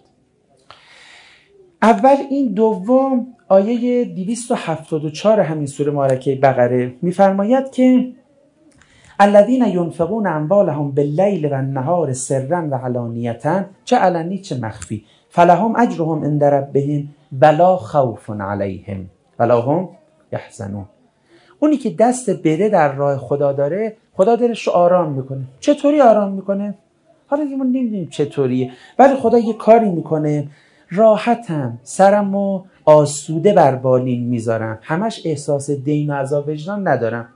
[SPEAKER 1] اول این. دوم آیه دویست و هفتاد و چهار همین سوره مبارکه بقره میفرماید که الذین ینفقون اموالهم باللیل و النهار سرا و علانیة، چه علنی چه مخفی، فلهم اجرهم عند ربهم ولا خوف علیهم ولا هم یحزنون. اونی که دست بده در راه خدا داره، خدا دلش رو آرام میکنه. چطوری آرام میکنه؟ حالا دیگه ما نمیدونیم چطوریه، ولی خدا یه کاری میکنه راحتم، سرمو آسوده بر بالین میذارم، همش احساس دین و عذاب وجدان ندارم.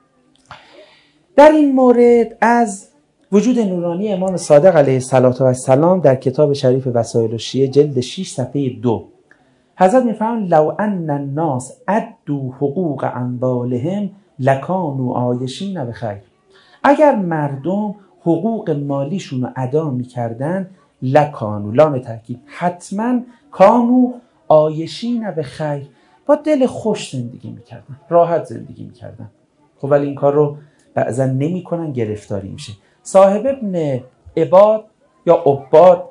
[SPEAKER 1] در این مورد از وجود نورانی امام صادق علیه السلام در کتاب شریف وسائل الشیعه جلد شش صفحه دو حضرت میفرمایند لو ان الناس ادوا حقوق اموالهم لکانوا عایشین بخیر. اگر مردم حقوق مالیشون رو ادا میکردن، لکانوا، لام تاکید، حتما کانوا عایشین بخیر، با دل خوش زندگی میکردن، راحت زندگی میکردن. خب ولی این کار رو بعضا نمی کنن، گرفتاری میشه. صاحب ابن عباد یا عباد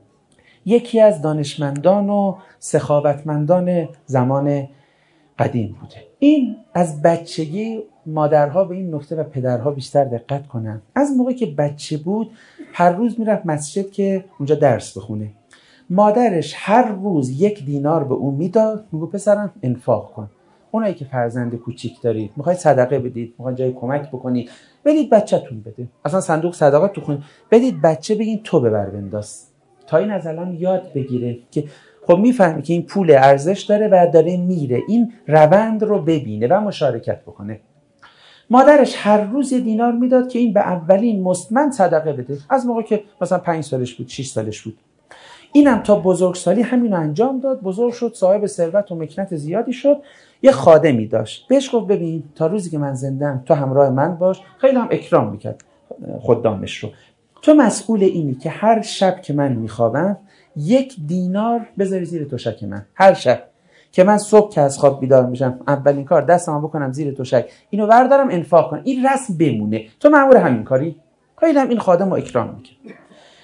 [SPEAKER 1] یکی از دانشمندان و سخاوتمندان زمان قدیم بوده. این از بچگی مادرها به این نکته و پدرها بیشتر دقت کنن. از موقعی که بچه بود هر روز میرفت مسجد که اونجا درس بخونه. مادرش هر روز یک دینار به اون میداد، میگو پسرم انفاق کن. اونایی که فرزند کوچیک دارید، میخواید صدقه بدید، میخواید جای کمک بکنید، بدید بچه‌تون بده. اصلا صندوق صدقه تو خون بدید بچه بگین تو ببر بنداز. تا این از الان یاد بگیره که خب میفهمی که این پول ارزش داره و داره میره، این روند رو ببینه و مشارکت بکنه. مادرش هر روز یه دینار میداد که این به اولین مستمند صدقه بده. از موقع که مثلا پنج سالش بود، شش سالش بود. اینم تا بزرگسالی همین انجام داد. بزرگ شد، صاحب ثروت و مکنت زیادی شد. یه خادمی داشت. بهش گفت ببین تا روزی که من زنده‌ام تو همراه من باش. خیلی هم اکرام میکرد خدامش رو. تو مسئول اینی که هر شب که من میخوابم یک دینار بذاری زیر تشک من. هر شب که من صبح که از خواب بیدار میشم اولین کار دستمو بکنم زیر تشک، اینو بردارم انفاق کنم. این رسم بمونه. تو مأمور همین کاری. خیلی هم این خادم رو اکرام میکرد.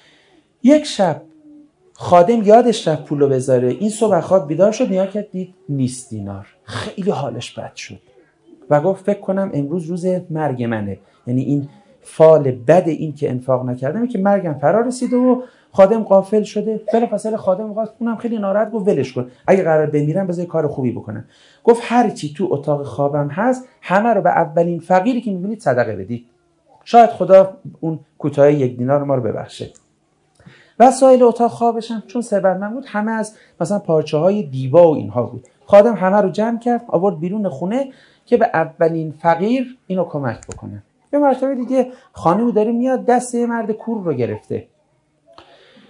[SPEAKER 1] یک شب خادم یادش رفت پولو بذاره. این صبح خواب بیدار شد، نیا کرد دید نیست دینار. خیلی حالش بد شد و گفت فکر کنم امروز روز مرگ منه. یعنی این فال بد این که انفاق نکردم که مرگم فرا رسیده و خادم غافل شده. بلافاصله خادم گفت اونم خیلی ناراحت گفت ولش کن، اگه قرار بمیرم بذار کار خوبی بکنم. گفت هر چی تو اتاق خوابم هست همه رو به اولین فقیری که میبینید صدقه بدید، شاید خدا اون کوتاه یک دینار ما رو ببخشه. وسایل اتاق خوابش هم چون ثروتمند بود همه از مثلا پارچه‌های دیبا و اینها بود. خادم همه رو جمع کرد آورد بیرون خونه که به اولین فقیر اینو کمک بکنه. یه مرتبه دیگه خانمی داره میاد دست یه مرد کور رو گرفته.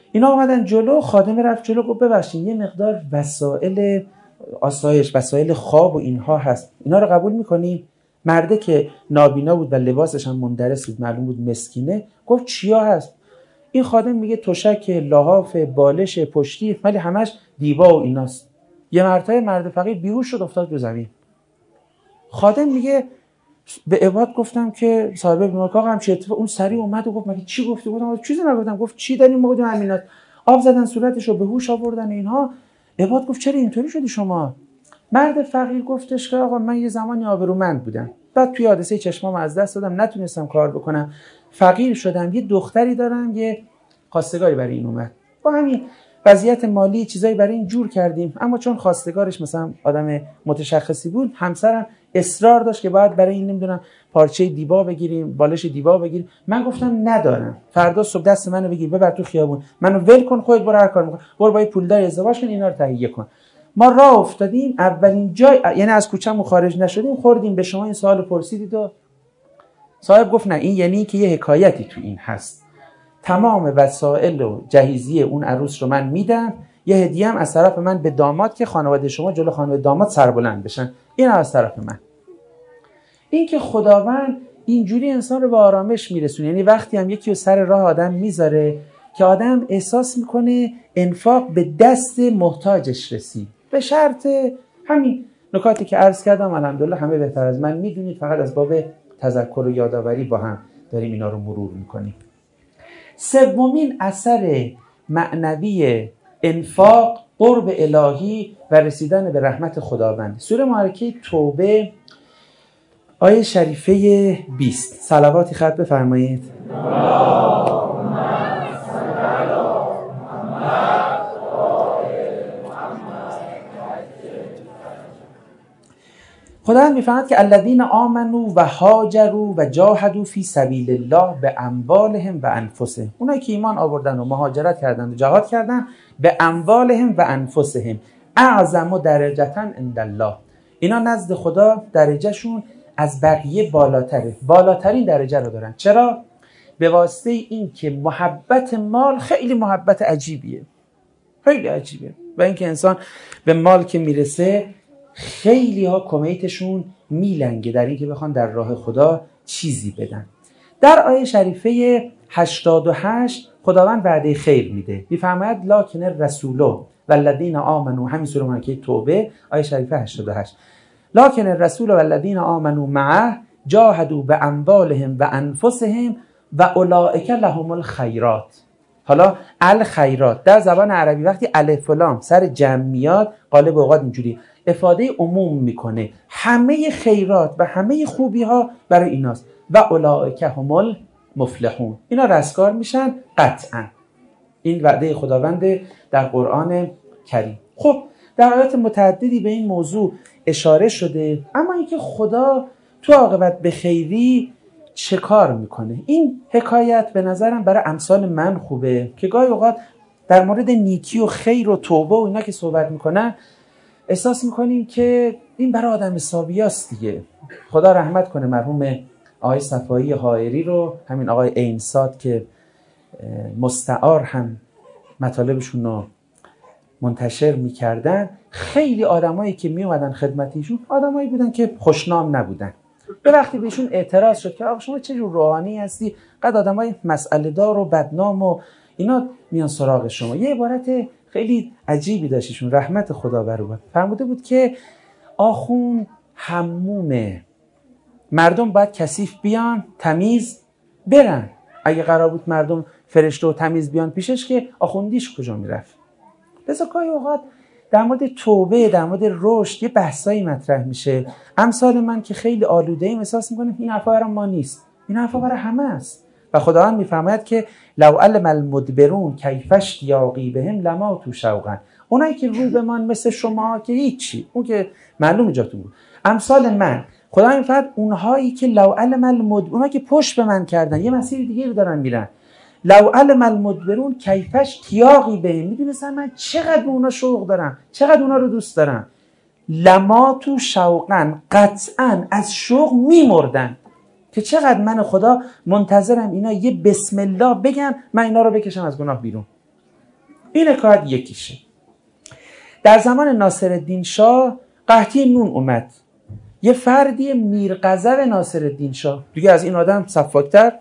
[SPEAKER 1] اینا اومدن جلو، خادم رفت جلو گفت ببخشید یه مقدار وسایل آسایش، وسایل خواب و اینها هست، اینا رو قبول میکنی؟ مرده که نابینا بود و لباسش هم مندرس بود، معلوم بود مسکینه، گفت چیا هست؟ این خادم میگه تشک، لحاف، بالش، پشتی، ولی همش دیبا و ایناست. یه مرتبه مرد فقیر بیهوش شد افتاد رو زمین. خادم میگه به عباد گفتم که صاحب بیمار کاغ هم چه اتفاق، اون سریع اومد و گفت مگه چی گفتی؟ گفتم چیزی نگفتم. گفت چی داریم؟ ما گفتیم همینات. آب زدن صورتشو، به هوش آوردن اینها. عباد گفت چرا اینطوری شدی شما؟ مرد فقیر گفتش که آقا من یه زمانی آبرومند بودم، بعد توی حادثه چشمام از دست دادم، نتونستم کار بکنم، فقیر شدم، یه دختری دارم، یه خواستگاری برای این اومد، با همین وضعیت مالی چیزایی برای این جور کردیم، اما چون خواستگارش مثلا آدم متشخصی بود، همسرم اصرار داشت که باید برای این نمیدونم پارچه دیبا بگیریم، بالش دیبا بگیریم. من گفتم ندارم، فردا صبح دست منو بگیر ببر تو خیابون، منو ول کن، خودت برو هر کار می‌کنی، برو با پولدار ازدواج کن، اینا رو تهیه کن. ما راه افتادیم، اولین جای یعنی از کوچه‌مون خارج نشدیم، خوردیم به شما این سوالو پرسیدید و صاحب گفت نه، این یعنی که یه حکایتی تو این هست. تمام وسایل و جهیزیه اون عروس رو من میدم، یه هدیه هم از طرف من به داماد که خانواده شما جلو خانواده داماد سربلند بشن، این از طرف من. این که خداوند اینجوری انسان رو به آرامش میرسونه، یعنی وقتی هم یکی رو سر راه آدم میذاره که آدم احساس میکنه انفاق به دست محتاجش رسید، به شرط همین نکاتی که عرض کردم الحمدلله همه بهتر از من میدونید، فقط از باب تذکر و یادآوری با هم داریم اینا رو مرور میکنیم. سومین اثر معنوی انفاق قرب الهی و رسیدن به رحمت خداوند. سوره مبارکه توبه آیه شریفه بیست، صلواتی خط بفرمایید. خداوند میفرماید که الذین آمنوا و هاجروا و جاهدوا فی سبیل الله به اموالهم و انفسهم، اونایی که ایمان آوردن و مهاجرت کردن و جهاد کردن به اموالهم و انفسهم اعظم درجه عند الله، اینا نزد خدا درجهشون از بقیه بالاتره، بالاترین درجه رو دارن. چرا؟ به واسطه این که محبت مال خیلی محبت عجیبیه، خیلی عجیبه، و اینکه انسان به مال که میرسه خیلی ها کمیتشون میلنگه در این که بخوان در راه خدا چیزی بدن. در آیه شریفه هشتاد و هشت خداوند وعده خیر میده، میفرماید لکن الرسول والذین آمنوا، همین سوره مبارکه توبه آیه شریفه هشتاد و هشت، لکن الرسول والذین آمنوا معه جاهدوا باموالهم و انفسهم و اولئک لهم الخیرات. حالا الخیرات در زبان عربی وقتی الف و لام سر جمع میاد غالب اوقات اینجوری افاده عموم میکنه، همه خیرات و همه خوبی ها برای ایناست. و اولئک هم المفلحون، اینا رستگار میشن قطعا. این وعده خداوند در قرآن کریم. خب در آیات متعددی به این موضوع اشاره شده، اما اینکه خدا تو عاقبت به خیری چه کار میکنه، این حکایت به نظرم برای امثال من خوبه که گاهی اوقات در مورد نیکی و خیر و توبه و اینا که صحبت میکنن احساس میکنیم که این برای آدم حسابیاست دیگه. خدا رحمت کنه مرحوم آقای صفایی حائری رو، همین آقای عینساد که مستعار هم مطالبشون رو منتشر میکردن. خیلی آدمایی که میومدن خدمتیشون آدمایی بودن که خوشنام نبودن. به وقتی بهشون اعتراض شد که آقا شما چه جور روحانی هستی، قد آدمای مسئله دار و بدنام و اینا میان سراغ شما. یه عبارت خیلی عجیبی داشتیشون، رحمت خدا بر او، فرموده بود که آخون حمومه، مردم باید کثیف بیان تمیز برن. اگه قرار بود مردم فرشته و تمیز بیان پیشش که آخوندیش کجا میرفت. لذا گاهی اوقات در مورد توبه، در مورد رشد یه بحثایی مطرح میشه. امثال من که خیلی آلوده ایم احساس میکنیم این حرفا برای ما نیست، این حرفا برای همه است. و خداوند میفرماید که لو علم المدبرون کیف اشتیاقی بهم لماتوا شوقا، اونایی که رو به من مثل شما که هیچی، اون که معلومه جاتون بود. امثال من خداوند میفرماید اونهایی که لو علم المدبرون، اونایی که پشت به من کردن یه مسیر دیگه رو دارن میرن، لو علم المدبرون کیف اشتیاقی بهم، میدونستن من چقدر به اونا شوق دارم، چقدر اونا رو دوست دارم، لماتوا شوقا، قطعا از شوق میمردن که چقدر من خدا منتظرم اینا یه بسم الله بگن من اینا رو بکشم از گناه بیرون. این حکایت یکیشه. در زمان ناصرالدین شاه قحطی نون اومد. یه فردی میرغضب ناصرالدین شاه، دیگه از این آدم سفاکتر،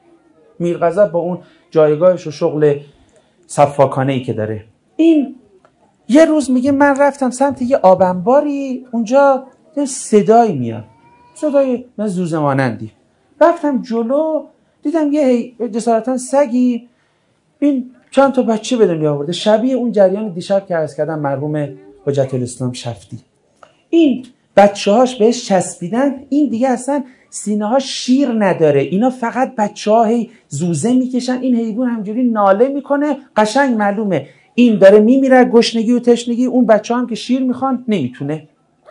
[SPEAKER 1] میرغضب با اون جایگاهش و شغل سفاکانه‌ای که داره. این یه روز میگه من رفتم سمت یه آب انباری، اونجا یه صدایی میاد، صدای من زوزه مانندی. رفتم جلو، دیدم یه جسارتا سگی این چند تا بچه به دنیا آورده، شبیه اون جریان دیشب که عرض کردم مرحوم حجت الاسلام شفتی. این بچه هاش بهش چسبیدن، این دیگه اصلا سینه ها شیر نداره، اینا فقط بچه ها هی زوزه میکشن، این حیوان همجوری ناله میکنه، قشنگ معلومه این داره میمیره گشنگی و تشنگی، اون بچه ها هم که شیر میخوان نمیتونه.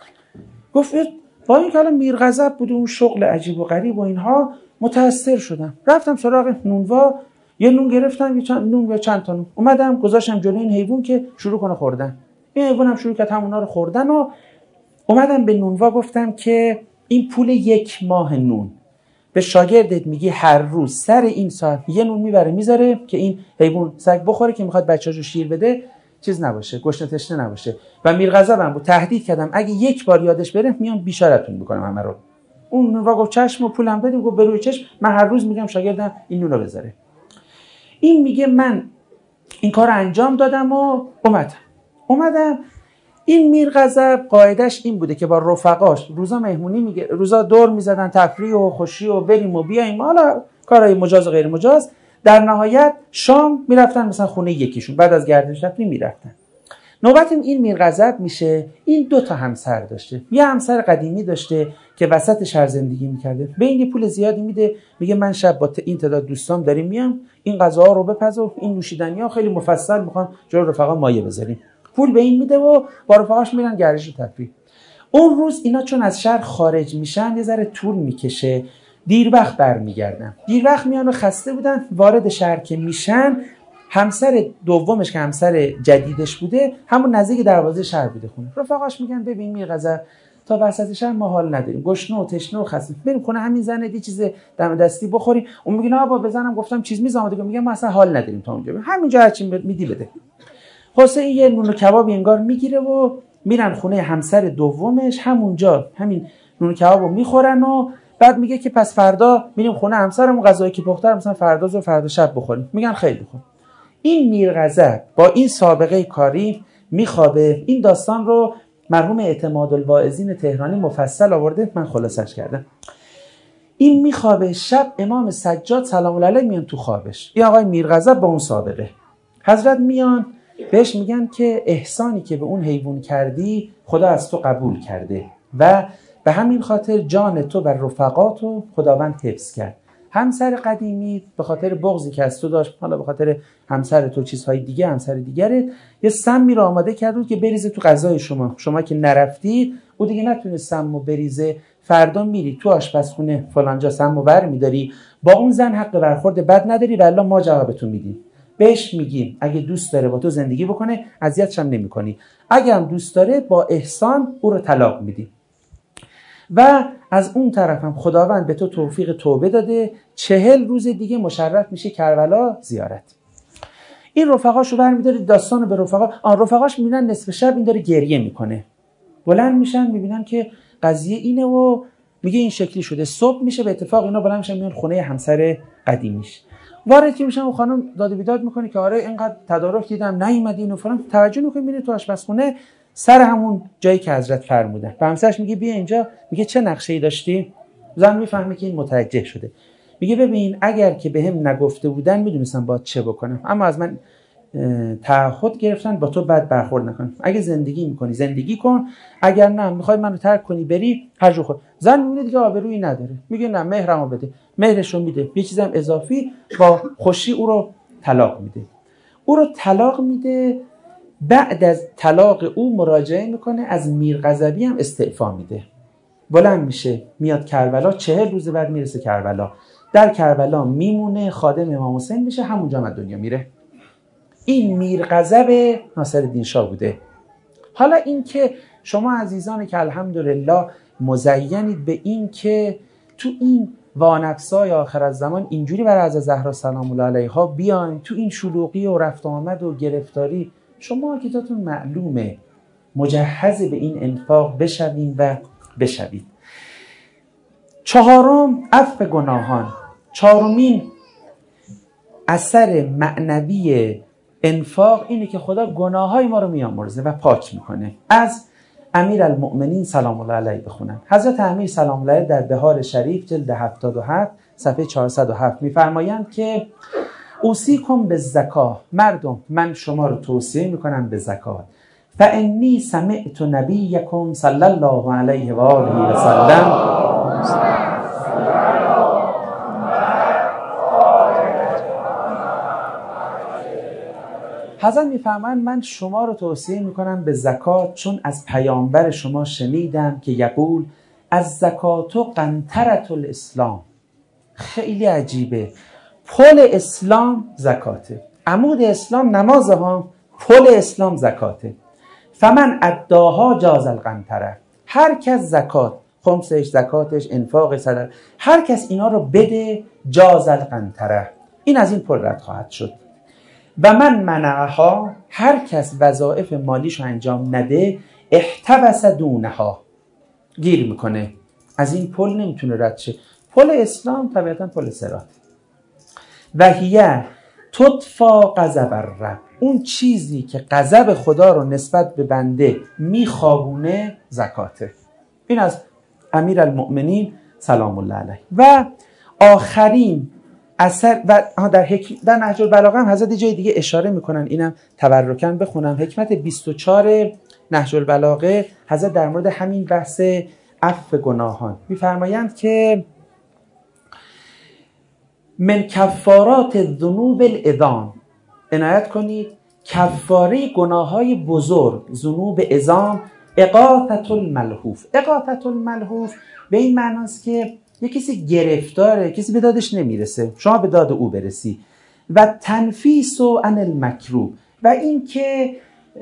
[SPEAKER 1] گفت با این که الان میرغضب بود اون شغل عجیب و غریب و اینها، متاثر شدم، رفتم سراغ نونوا، یه نون گرفتم، یه چند نون یا چند تا نون اومدم گذاشتم جلوی این حیوان که شروع کنه خوردن. این حیوان هم شروع کرد همونا رو خوردن و اومدم به نونوا گفتم که این پول یک ماه نون، به شاگردت میگی هر روز سر این ساعت یه نون میبره میذاره که این حیوان سگ بخوره که میخواد بچه‌اشو شیر بده، چیز نباشه، گشنه تشنه نباشه. و میرغضبم بود، تهدید کردم اگه یک بار یادش بره میام بیچارهتون میکنم همه رو. اون نونوا گفت چشم و پولم بدیم، گفت بروی چشم، من هر روز میگم شاگردم این نونو بذاره. این میگه من این کار انجام دادم و اومدم اومدم این میرغضب قاعدش این بوده که با رفقاش روزا مهمونی میگه، روزا دور میزدن تفریح و خوشی و بریم و بیایم، حالا کارهای مجاز و غیر مجاز، در نهایت شام میرفتن مثلا خونه یکیشون، بعد از گردش رفتن میرفتن. نوبت این میرغضب میشه، این دو تا همسر داشته، یه همسر قدیمی داشته که وسط شهر زندگی میکرده، به این پول زیادی میده، میگه من شب با این تعداد دوستام داریم میام، این غذاها رو بپزو، این نوشیدنی‌ها خیلی مفصل میخوان جلوی رفقا مایه بذاریم، پول به این میده و با رفقاش میرن گردش و تفریح. اون روز اینا چون از شهر خارج میشن یه ذره طول میکشه، دیر وقت برمیگردن، دیر وقت میان و خسته بودن، وارد شهر که میشن همسر دومش که همسر جدیدش بوده همون نزدیک دروازه شهر بوده خونه. رفقاش میگن ببین میرغضب تا وسط شهر ما حال نداریم، گشنه و تشنه و خسته، بریم خونه همین زنه دی چیز دم دستی بخوریم. اون میگه نه بابا بزنم گفتم چیز میز آماده، میگم ما اصلا حال نداریم تا اونجا، همینجا هرچی میدی بده. حسین یه نون و کباب انگار میگیره و میرن خونه همسر دومش، همونجا همین نون و کبابو میخورن و بعد میگه که پس فردا میریم خونه همسرمون، غذایی که پخته مثلا فردا زو فردا شب بخوریم. میگن خیلی خوب. این میرغضب با این سابقه کاری میخوابه. این داستان رو مرحوم اعتمادالواعظین تهرانی مفصل آورده، من خلاصش کردم. این میخوابه، شب امام سجاد سلام الله علیه میان تو خوابش، این آقای میرغضب با اون سابقه، حضرت میان بهش میگن که احسانی که به اون حیوان کردی خدا از تو قبول کرده و به همین خاطر جان تو و رفقاتو خداوند حفظ کرد. همسر قدیمی به خاطر بغضی که از تو داشت، حالا به خاطر همسر تو چیزهای دیگه، همسر دیگره، یه سمی رو آماده کرد که بریزه تو غذای شما. شما که نرفتی او دیگه نتونه سمو بریزه، فردا میری تو آشپزخونه فلانجا سمو بر میداری، با اون زن حق برخورد بد نداری، والله ما جوابتون میدیم. بهش میگیم اگه دوست داره با تو زندگی بکنه اذیتش هم نمی‌کنی، اگه هم دوست داره با احسان او رو طلاق میدی. و از اون طرف هم خداوند به تو توفیق توبه داده، چهل روز دیگه مشرف میشه کربلا زیارت. این رفقاشو برمی‌داره داستانو به رفقا، آن رفقاش میبینن نصف شب این داره گریه میکنه، بلند میشن میبینن که قضیه اینه و میگه این شکلی شده. صبح میشه به اتفاق اینا بلند میشن میان خونه همسر قدیمیش، وارد که میشن و خانم داد و بیداد میکنه که آره اینقدر تدارک دیدم نیومدین و فلان. توجه میکنه میبینه تو آشپزخونه سر همون جایی که حضرت فرمودن. به همسرش میگه بیا اینجا. میگه چه نقشه‌ای داشتی؟ زن میفهمه که این متوجه شده. میگه ببین اگر که بهم نگفته بودن میدونستم باید چه بکنم، اما از من تعهد گرفتن با تو بد برخورد نکنم. اگه زندگی میکنی زندگی کن، اگر نه میخوای منو ترک کنی بری هر جو خود. زن میبینه دیگه آبرویی نداره، میگه نه مهرمو بده، مهرشو میده، یه چیزم اضافی، با خوشی او رو طلاق میده. او رو طلاق میده. بعد از طلاق او مراجعه میکنه، از میرغضبی هم استعفا میده، بلند میشه میاد کربلا. چهل روز بعد میرسه کربلا، در کربلا میمونه، خادم امام حسین میشه، همونجا از دنیا میره. این میرغضب ناصرالدین شاه بوده. حالا این که شما عزیزانی که الحمدلله مزینید به این که تو این وانفسای آخر از زمان اینجوری برای حضرت زهرا سلام الله علیها بیاین تو این شلوغی و رفت آمد و گرفتاری، شما کتاتون معلومه، مجهز به این انفاق بشویم و بشوید. چهارم عفو گناهان. چهارمین اثر معنوی انفاق اینه که خدا گناههای ما رو میامرزه و پاک میکنه. از امیرالمؤمنین سلام الله علیه بخونم. حضرت امیر سلام الله علیه در بهار شریف جلد هفتاد و هفت صفحه چهارصد و هفت میفرمایند که اوصیکم بالزکاه، مردم من شما رو توصیه میکنم به زکات. فانی سمعت نبیکم صلی الله علیه و آله و سلم حضرت میفرمایند من شما رو توصیه میکنم به زکات، چون از پیامبر شما شنیدم که یقول از زکات و قنطرة الاسلام. خیلی عجیبه، پل اسلام زکاته، عمود اسلام نماز ها، پل اسلام زکاته. فمن اداها جاز القنطره، هر کس زکات، خمسش، زکاتش، انفاق، صدقه، هر کس اینا رو بده جاز القنطره، این از این پل رد خواهد شد. و من منعها، هر کس وظایف مالیشو انجام نده احتبس دونها، گیر میکنه، از این پل نمیتونه رد شه. پل اسلام طبیعتا پل صراط. و هیه تطفا غضب الرب، اون چیزی که غضب خدا رو نسبت به بنده میخوابونه زکاته. این از امیرالمؤمنین سلام الله علیه. و آخرین اثر و در حکم در نهج البلاغه هم حضرت جای دیگه اشاره میکنن، اینم تبرکاً بخونم. حکمت بیست و چهار نهج البلاغه حضرت در مورد همین بحث عفو گناهان میفرمایند که من کفارات الذنوب العظام، عنایت کنید، کفاره گناههای بزرگ، ذنوب عظام، اغاثة الملهوف. اغاثة الملهوف به این معناست که یه کسی گرفتاره، کسی به دادش نمیرسه، شما به داد او برسی. و تنفیس و عن المکروه، و این که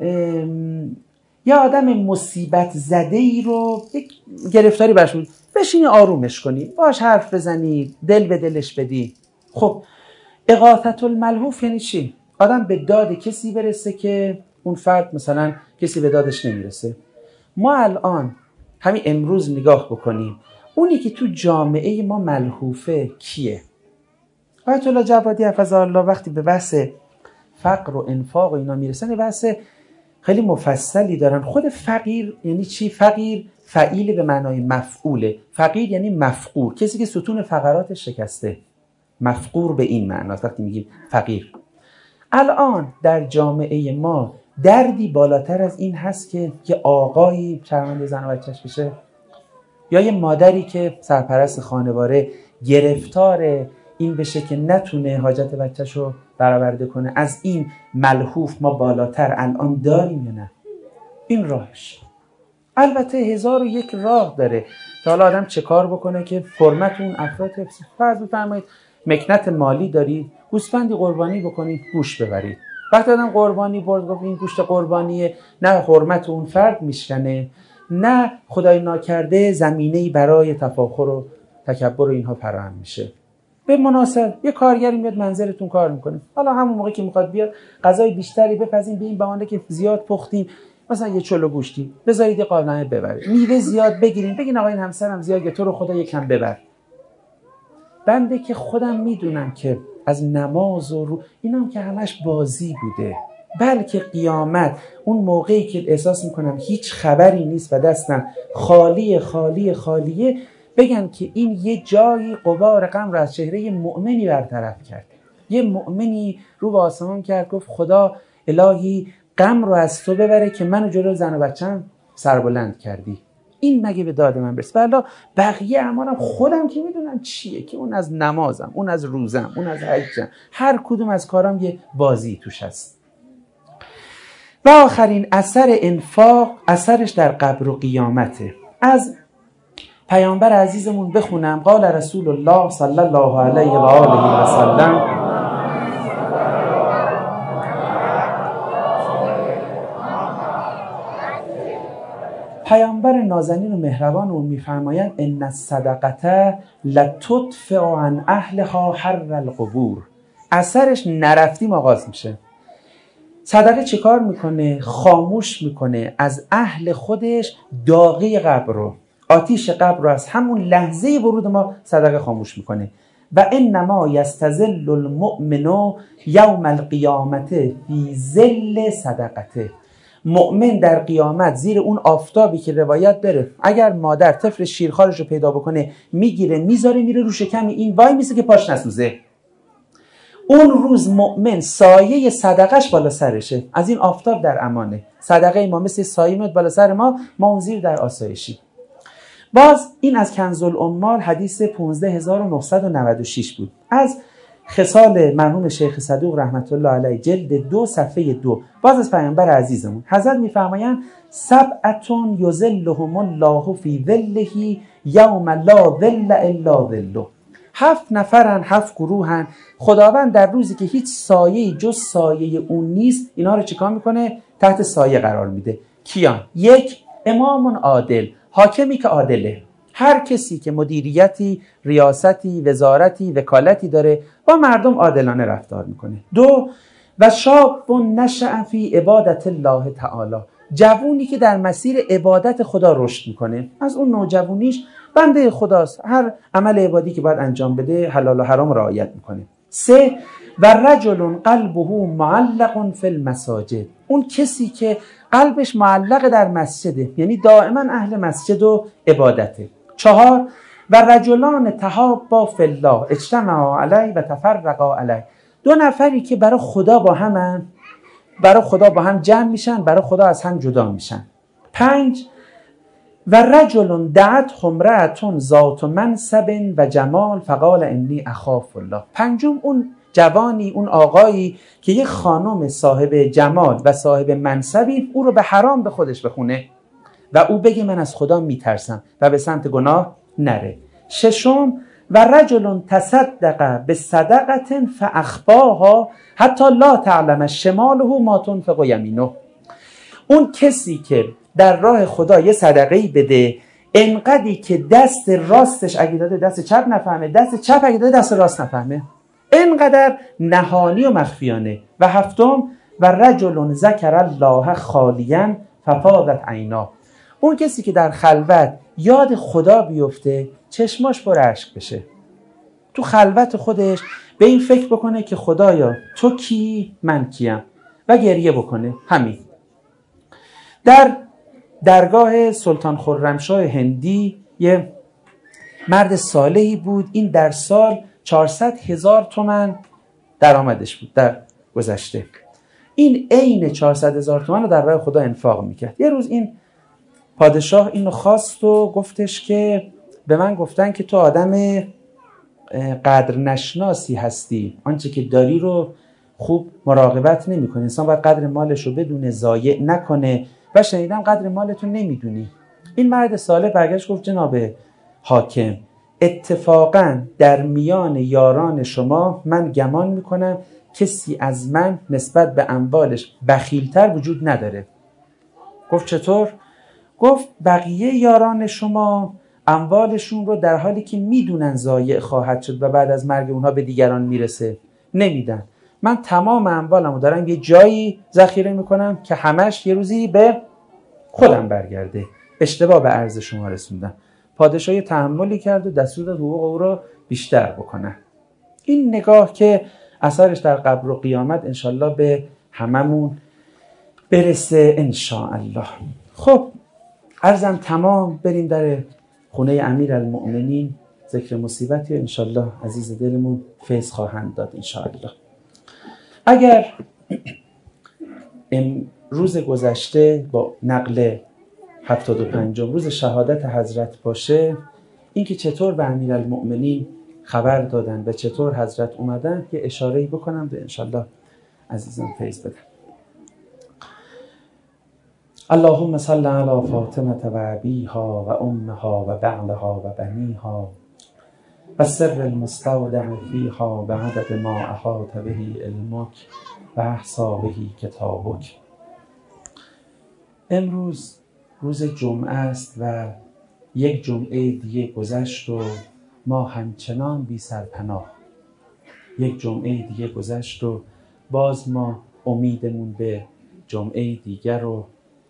[SPEAKER 1] یه آدم مصیبت زده ای رو یک گرفتاری برش بود، بشینی آرومش کنی، باش حرف بزنی، دل به دلش بدی. خب اغاثة الملهوف یعنی چی؟ آدم به داد کسی برسه که اون فرد مثلا کسی به دادش نمیرسه. ما الان همین امروز نگاه بکنیم، اونی که تو جامعه ما ملهوفه کیه؟ آیت الله جوادی حفظه الله وقتی به بحث فقر و انفاق و اینا میرسن، بحث خیلی مفصلی دارن. خود فقیر یعنی چی؟ فقیر فعیل به معنای مفعوله. فقیر یعنی مفقور، کسی که ستون فقراتش شکسته، مفقور به این معناست وقتی میگیم فقیر. الان در جامعه ما دردی بالاتر از این هست که یه آقایی شرمنده زن و بچه‌ش بشه، یا یه مادری که سرپرست خانواده گرفتار این بشه که نتونه حاجت بچه‌شو برآورده کنه. از این ملهوف ما بالاتر الان داریم یا نه؟ این راهش. البته هزار و یک راه داره که حالا آدم چه کار بکنه که فرمت اون افراد حفظ. فرض بفرمایید مکنت مالی دارید، گوسفندی قربانی بکنید، گوشت ببرید. وقتی آدم قربانی برد گفت این گوشت قربانیه، نه حرمت اون فرد میشکنه، نه خدای ناکرده زمینه‌ای برای تفاخر و تکبر و اینها فراهم میشه. به مناسب یه کارگری میاد منزلتون کار میکنه، حالا همون موقع که میخواد بیاد غذای بیشتری بپزین، به این بهانه که زیاد پختیم، مثلا یه چلو گوشتی بذارید یه قابلمه ببرید، میوه زیاد بگیرین، بگین آقا این همسرم زیاد، تو رو خدا یکم ببر. بنده که خودم میدونم که از نماز و رو اینام که همش بازی بوده، بلکه قیامت اون موقعی که احساس میکنم هیچ خبری نیست و دستم خالی خالی خالیه، بگن که این یه جایی غبار غم رو از چهره مؤمنی برطرف کرد. یه مؤمنی رو به آسمان کرد، گفت خدا الهی غم رو از تو ببره که منو جلو زن و بچه‌م سربلند کردی. این مگه به داد من برسه؟ والا بقیه اعمالم خودم که میدونم چیه، که اون از نمازم، اون از روزم، اون از حجم، هر کدوم از کارام یه بازی توش هست. و آخرین اثر انفاق، اثرش در قبر و قیامته. از پیامبر عزیزمون بخونم، قال رسول الله صلی الله علیه و آله و سلم، پیامبر نازنین و مهربان اون میفرمایند ان الصدقه لتدفع عن اهلها حر القبور. اثرش نرفتیم آغاز میشه. صدقه چه کار میکنه؟ خاموش میکنه از اهل خودش داغی قبر رو، آتیش قبر رو از همون لحظه ورود ما صدقه خاموش میکنه. و انما یستظل المؤمن یوم القیامت فی ظل صدقته. مؤمن در قیامت زیر اون آفتابی که روایت بره، اگر مادر طفل شیرخوارش رو پیدا بکنه میگیره میذاره میره رو شکم این وای میسه که پاش نسوزه، اون روز مؤمن سایه صدقش بالا سرشه، از این آفتاب در امانه. صدقه ما مثل سایه میاد بالا سر ما، ما اون زیر در آسایشی. باز این از کنز الاموال حدیث پانزده هزار و نهصد و نود و شش بود، از خصال مرحوم شیخ صدوق رحمت الله علیه جلد دو صفحه دو. باز از پیامبر عزیزمون حضرت میفرمایند سبعتون یظلهم الله فی ظله یوم لا ظل الا ظله. هفت نفرن، هفت گروهن، خداوند در روزی که هیچ سایه جز سایه اون نیست اینا رو چیکار میکنه؟ تحت سایه قرار میده. کیان؟ یک، امام عادل، حاکمی که عادله، هر کسی که مدیریتی، ریاستی، وزارتی، وکالتی داره با مردم عادلانه رفتار میکنه. دو، و شاب نشأ فی عبادت الله تعالی، جوونی که در مسیر عبادت خدا رشد میکنه، از اون نوجوانیش بنده خداست، هر عمل عبادی که باید انجام بده حلال و حرام رعایت میکنه. سه، و رجل قلبه معلق فی المساجد، اون کسی که قلبش معلق در مسجده، یعنی دائما اهل مسجد و عبادته. چهار، و رجلان تحابا فی الله اجتمعا علیه و تفرقا علیه، دو نفری که برای خدا با همن، برای خدا با هم جمع میشن، برای خدا از هم جدا میشن. پنج، و رجل دعت امرأة ذات منصب و جمال فقال انی اخاف الله. پنجم، اون جوانی، اون آقایی که یه خانم صاحب جمال و صاحب منصبی او رو به حرام به خودش بخونه و او بگه من از خدا میترسم و به سمت گناه نره. ششم، و رجل تصدق بصدقة فاخفاها حتی لا تعلم شماله ما تنفق یمینه، اون کسی که در راه خدا یه صدقه‌ای بده انقدری که دست راستش اگه داده دست چپ نفهمه، دست چپ اگه داده دست راست نفهمه، انقدر نهانی و مخفیانه. و هفتم، و رجل ذکر الله خالیا ففاضت عینا، اون کسی که در خلوت یاد خدا بیفته چشماش پر اشک بشه، تو خلوت خودش به این فکر بکنه که خدایا تو کی من کیم و گریه بکنه. همین. در درگاه سلطان خرمشاه هندی یه مرد صالحی بود، این در سال چهارصد هزار تومن درآمدش بود در گذشته، این عین چهارصد هزار تومن رو در راه خدا انفاق میکرد. یه روز این پادشاه اینو خواست و گفتش که به من گفتن که تو آدم قدر نشناسی هستی، آنچه که داری رو خوب مراقبت نمی کنی، انسان باید قدر مالش رو بدونه، ضایع نکنه و شنیدم قدر مالتون نمیدونی. این مرد صالح برگشت گفت جناب حاکم، اتفاقا در میان یاران شما من گمان میکنم کسی از من نسبت به اموالش بخیلتر وجود نداره. گفت چطور؟ گفت بقیه یاران شما اموالشون رو در حالی که میدونن ضایع خواهد شد و بعد از مرگ اونها به دیگران میرسه نمیدن. من تمام اموالمو دارم یه جایی ذخیره میکنم که همش یه روزی به خودم برگرده. اشتباه به عرض شما رسوندم. پادشاه تحملی کرد و دستور داد حقوق او رو بیشتر بکنن. این نگاه که اثرش در قبر و قیامت انشالله به هممون برسه انشاءالله. خب عرضم تمام، بریم در خونه امیرالمؤمنین، ذکر مصیبتی و انشالله عزیز دلمون فیض خواهند داد انشاءالله. اگر روز گذشته با نقل هفتاد و پنجم روز شهادت حضرت باشه، اینکه چطور به امیرالمؤمنین خبر دادن و چطور حضرت اومدن که اشاره‌ای بکنم به انشالله عزیزان فیض بدن. اللهم صل علی فاطمه و ابیها و امها و بعلها و بنیها و سر المستودع فیها به عدد ما احاط به علمک و احصا به کتابک. امروز روز جمعه است و یک جمعه دیگه گذشت و ما همچنان بی سرپناه. یک جمعه دیگه گذشت و باز ما امیدمون به جمعه دیگر و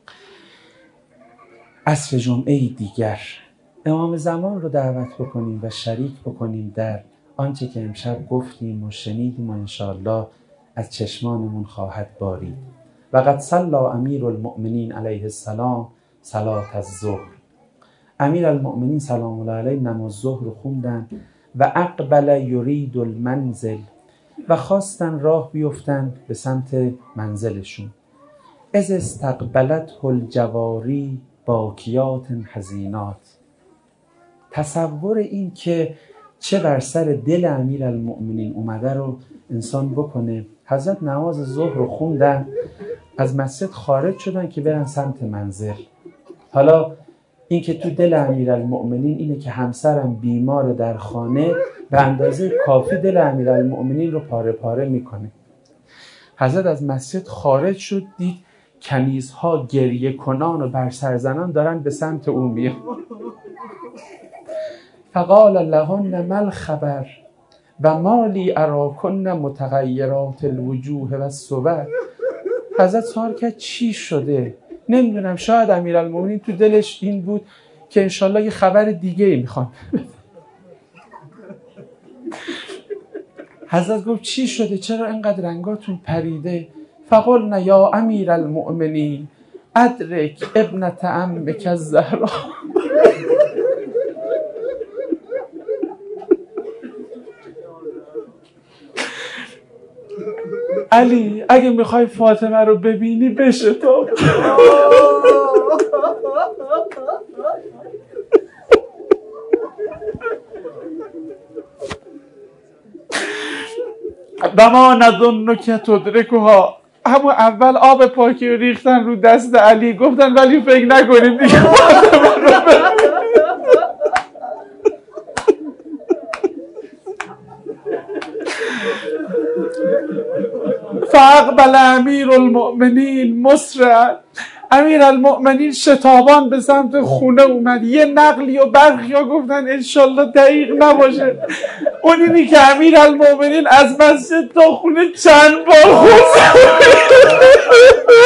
[SPEAKER 1] عصر جمعه دیگر. امام زمان رو دعوت بکنیم و شریک بکنیم در آنچه که امشب گفتیم و شنیدیم و انشاءالله از چشمانمون خواهد بارید. و قد صلی امیر المؤمنین علیه السلام صلاة الظهر. امیر المؤمنین سلام الله علیه نماز ظهر رو خوندن و اقبل یرید المنزل و خواستن راه بیفتن به سمت منزلشون. از استقبلته الجواری باکیات حزینات. تصور این که چه بر سر دل امیر المؤمنین اومده رو انسان بکنه. حضرت نماز ظهر رو خوندن، از مسجد خارج شدن که برن سمت منزل. حالا این که تو دل امیر المؤمنین اینه که همسرم بیمار در خانه، به اندازه کافی دل امیر المؤمنین رو پاره پاره میکنه. حضرت از مسجد خارج شد، دید کنیزها گریه کنان و بر سرزنان دارن به سمت او میان. فقال لهن ما الخبر و مالی اراکن متغیرات الوجوه و الصور. حضرت سوال کرد چی شده؟ نمیدونم، شاید امیرالمومنین تو دلش این بود که انشالله یه خبر دیگه ای میخوان. حضرت گفت چی شده؟ چرا اینقدر رنگاتون پریده؟ فقلنا یا امیرالمؤمنین ادرک ابنة عمک الزهرا. علی اگه میخوای فاطمه رو ببینی بشه تو. و ما نظنک تدرکها. همون اول آب پاکی رو ریختن رو دست علی، گفتن ولی فکر نکنیم دیگه فاطمه رو ببینی. فاقبل امیر المؤمنین مسرعا. امیر المؤمنین شتابان به سمت خونه اومد. یه نقلی و برخی ها گفتن انشالله دقیق نباشه، اون اینی که امیر المؤمنین از مسجد تا خونه چند بار خود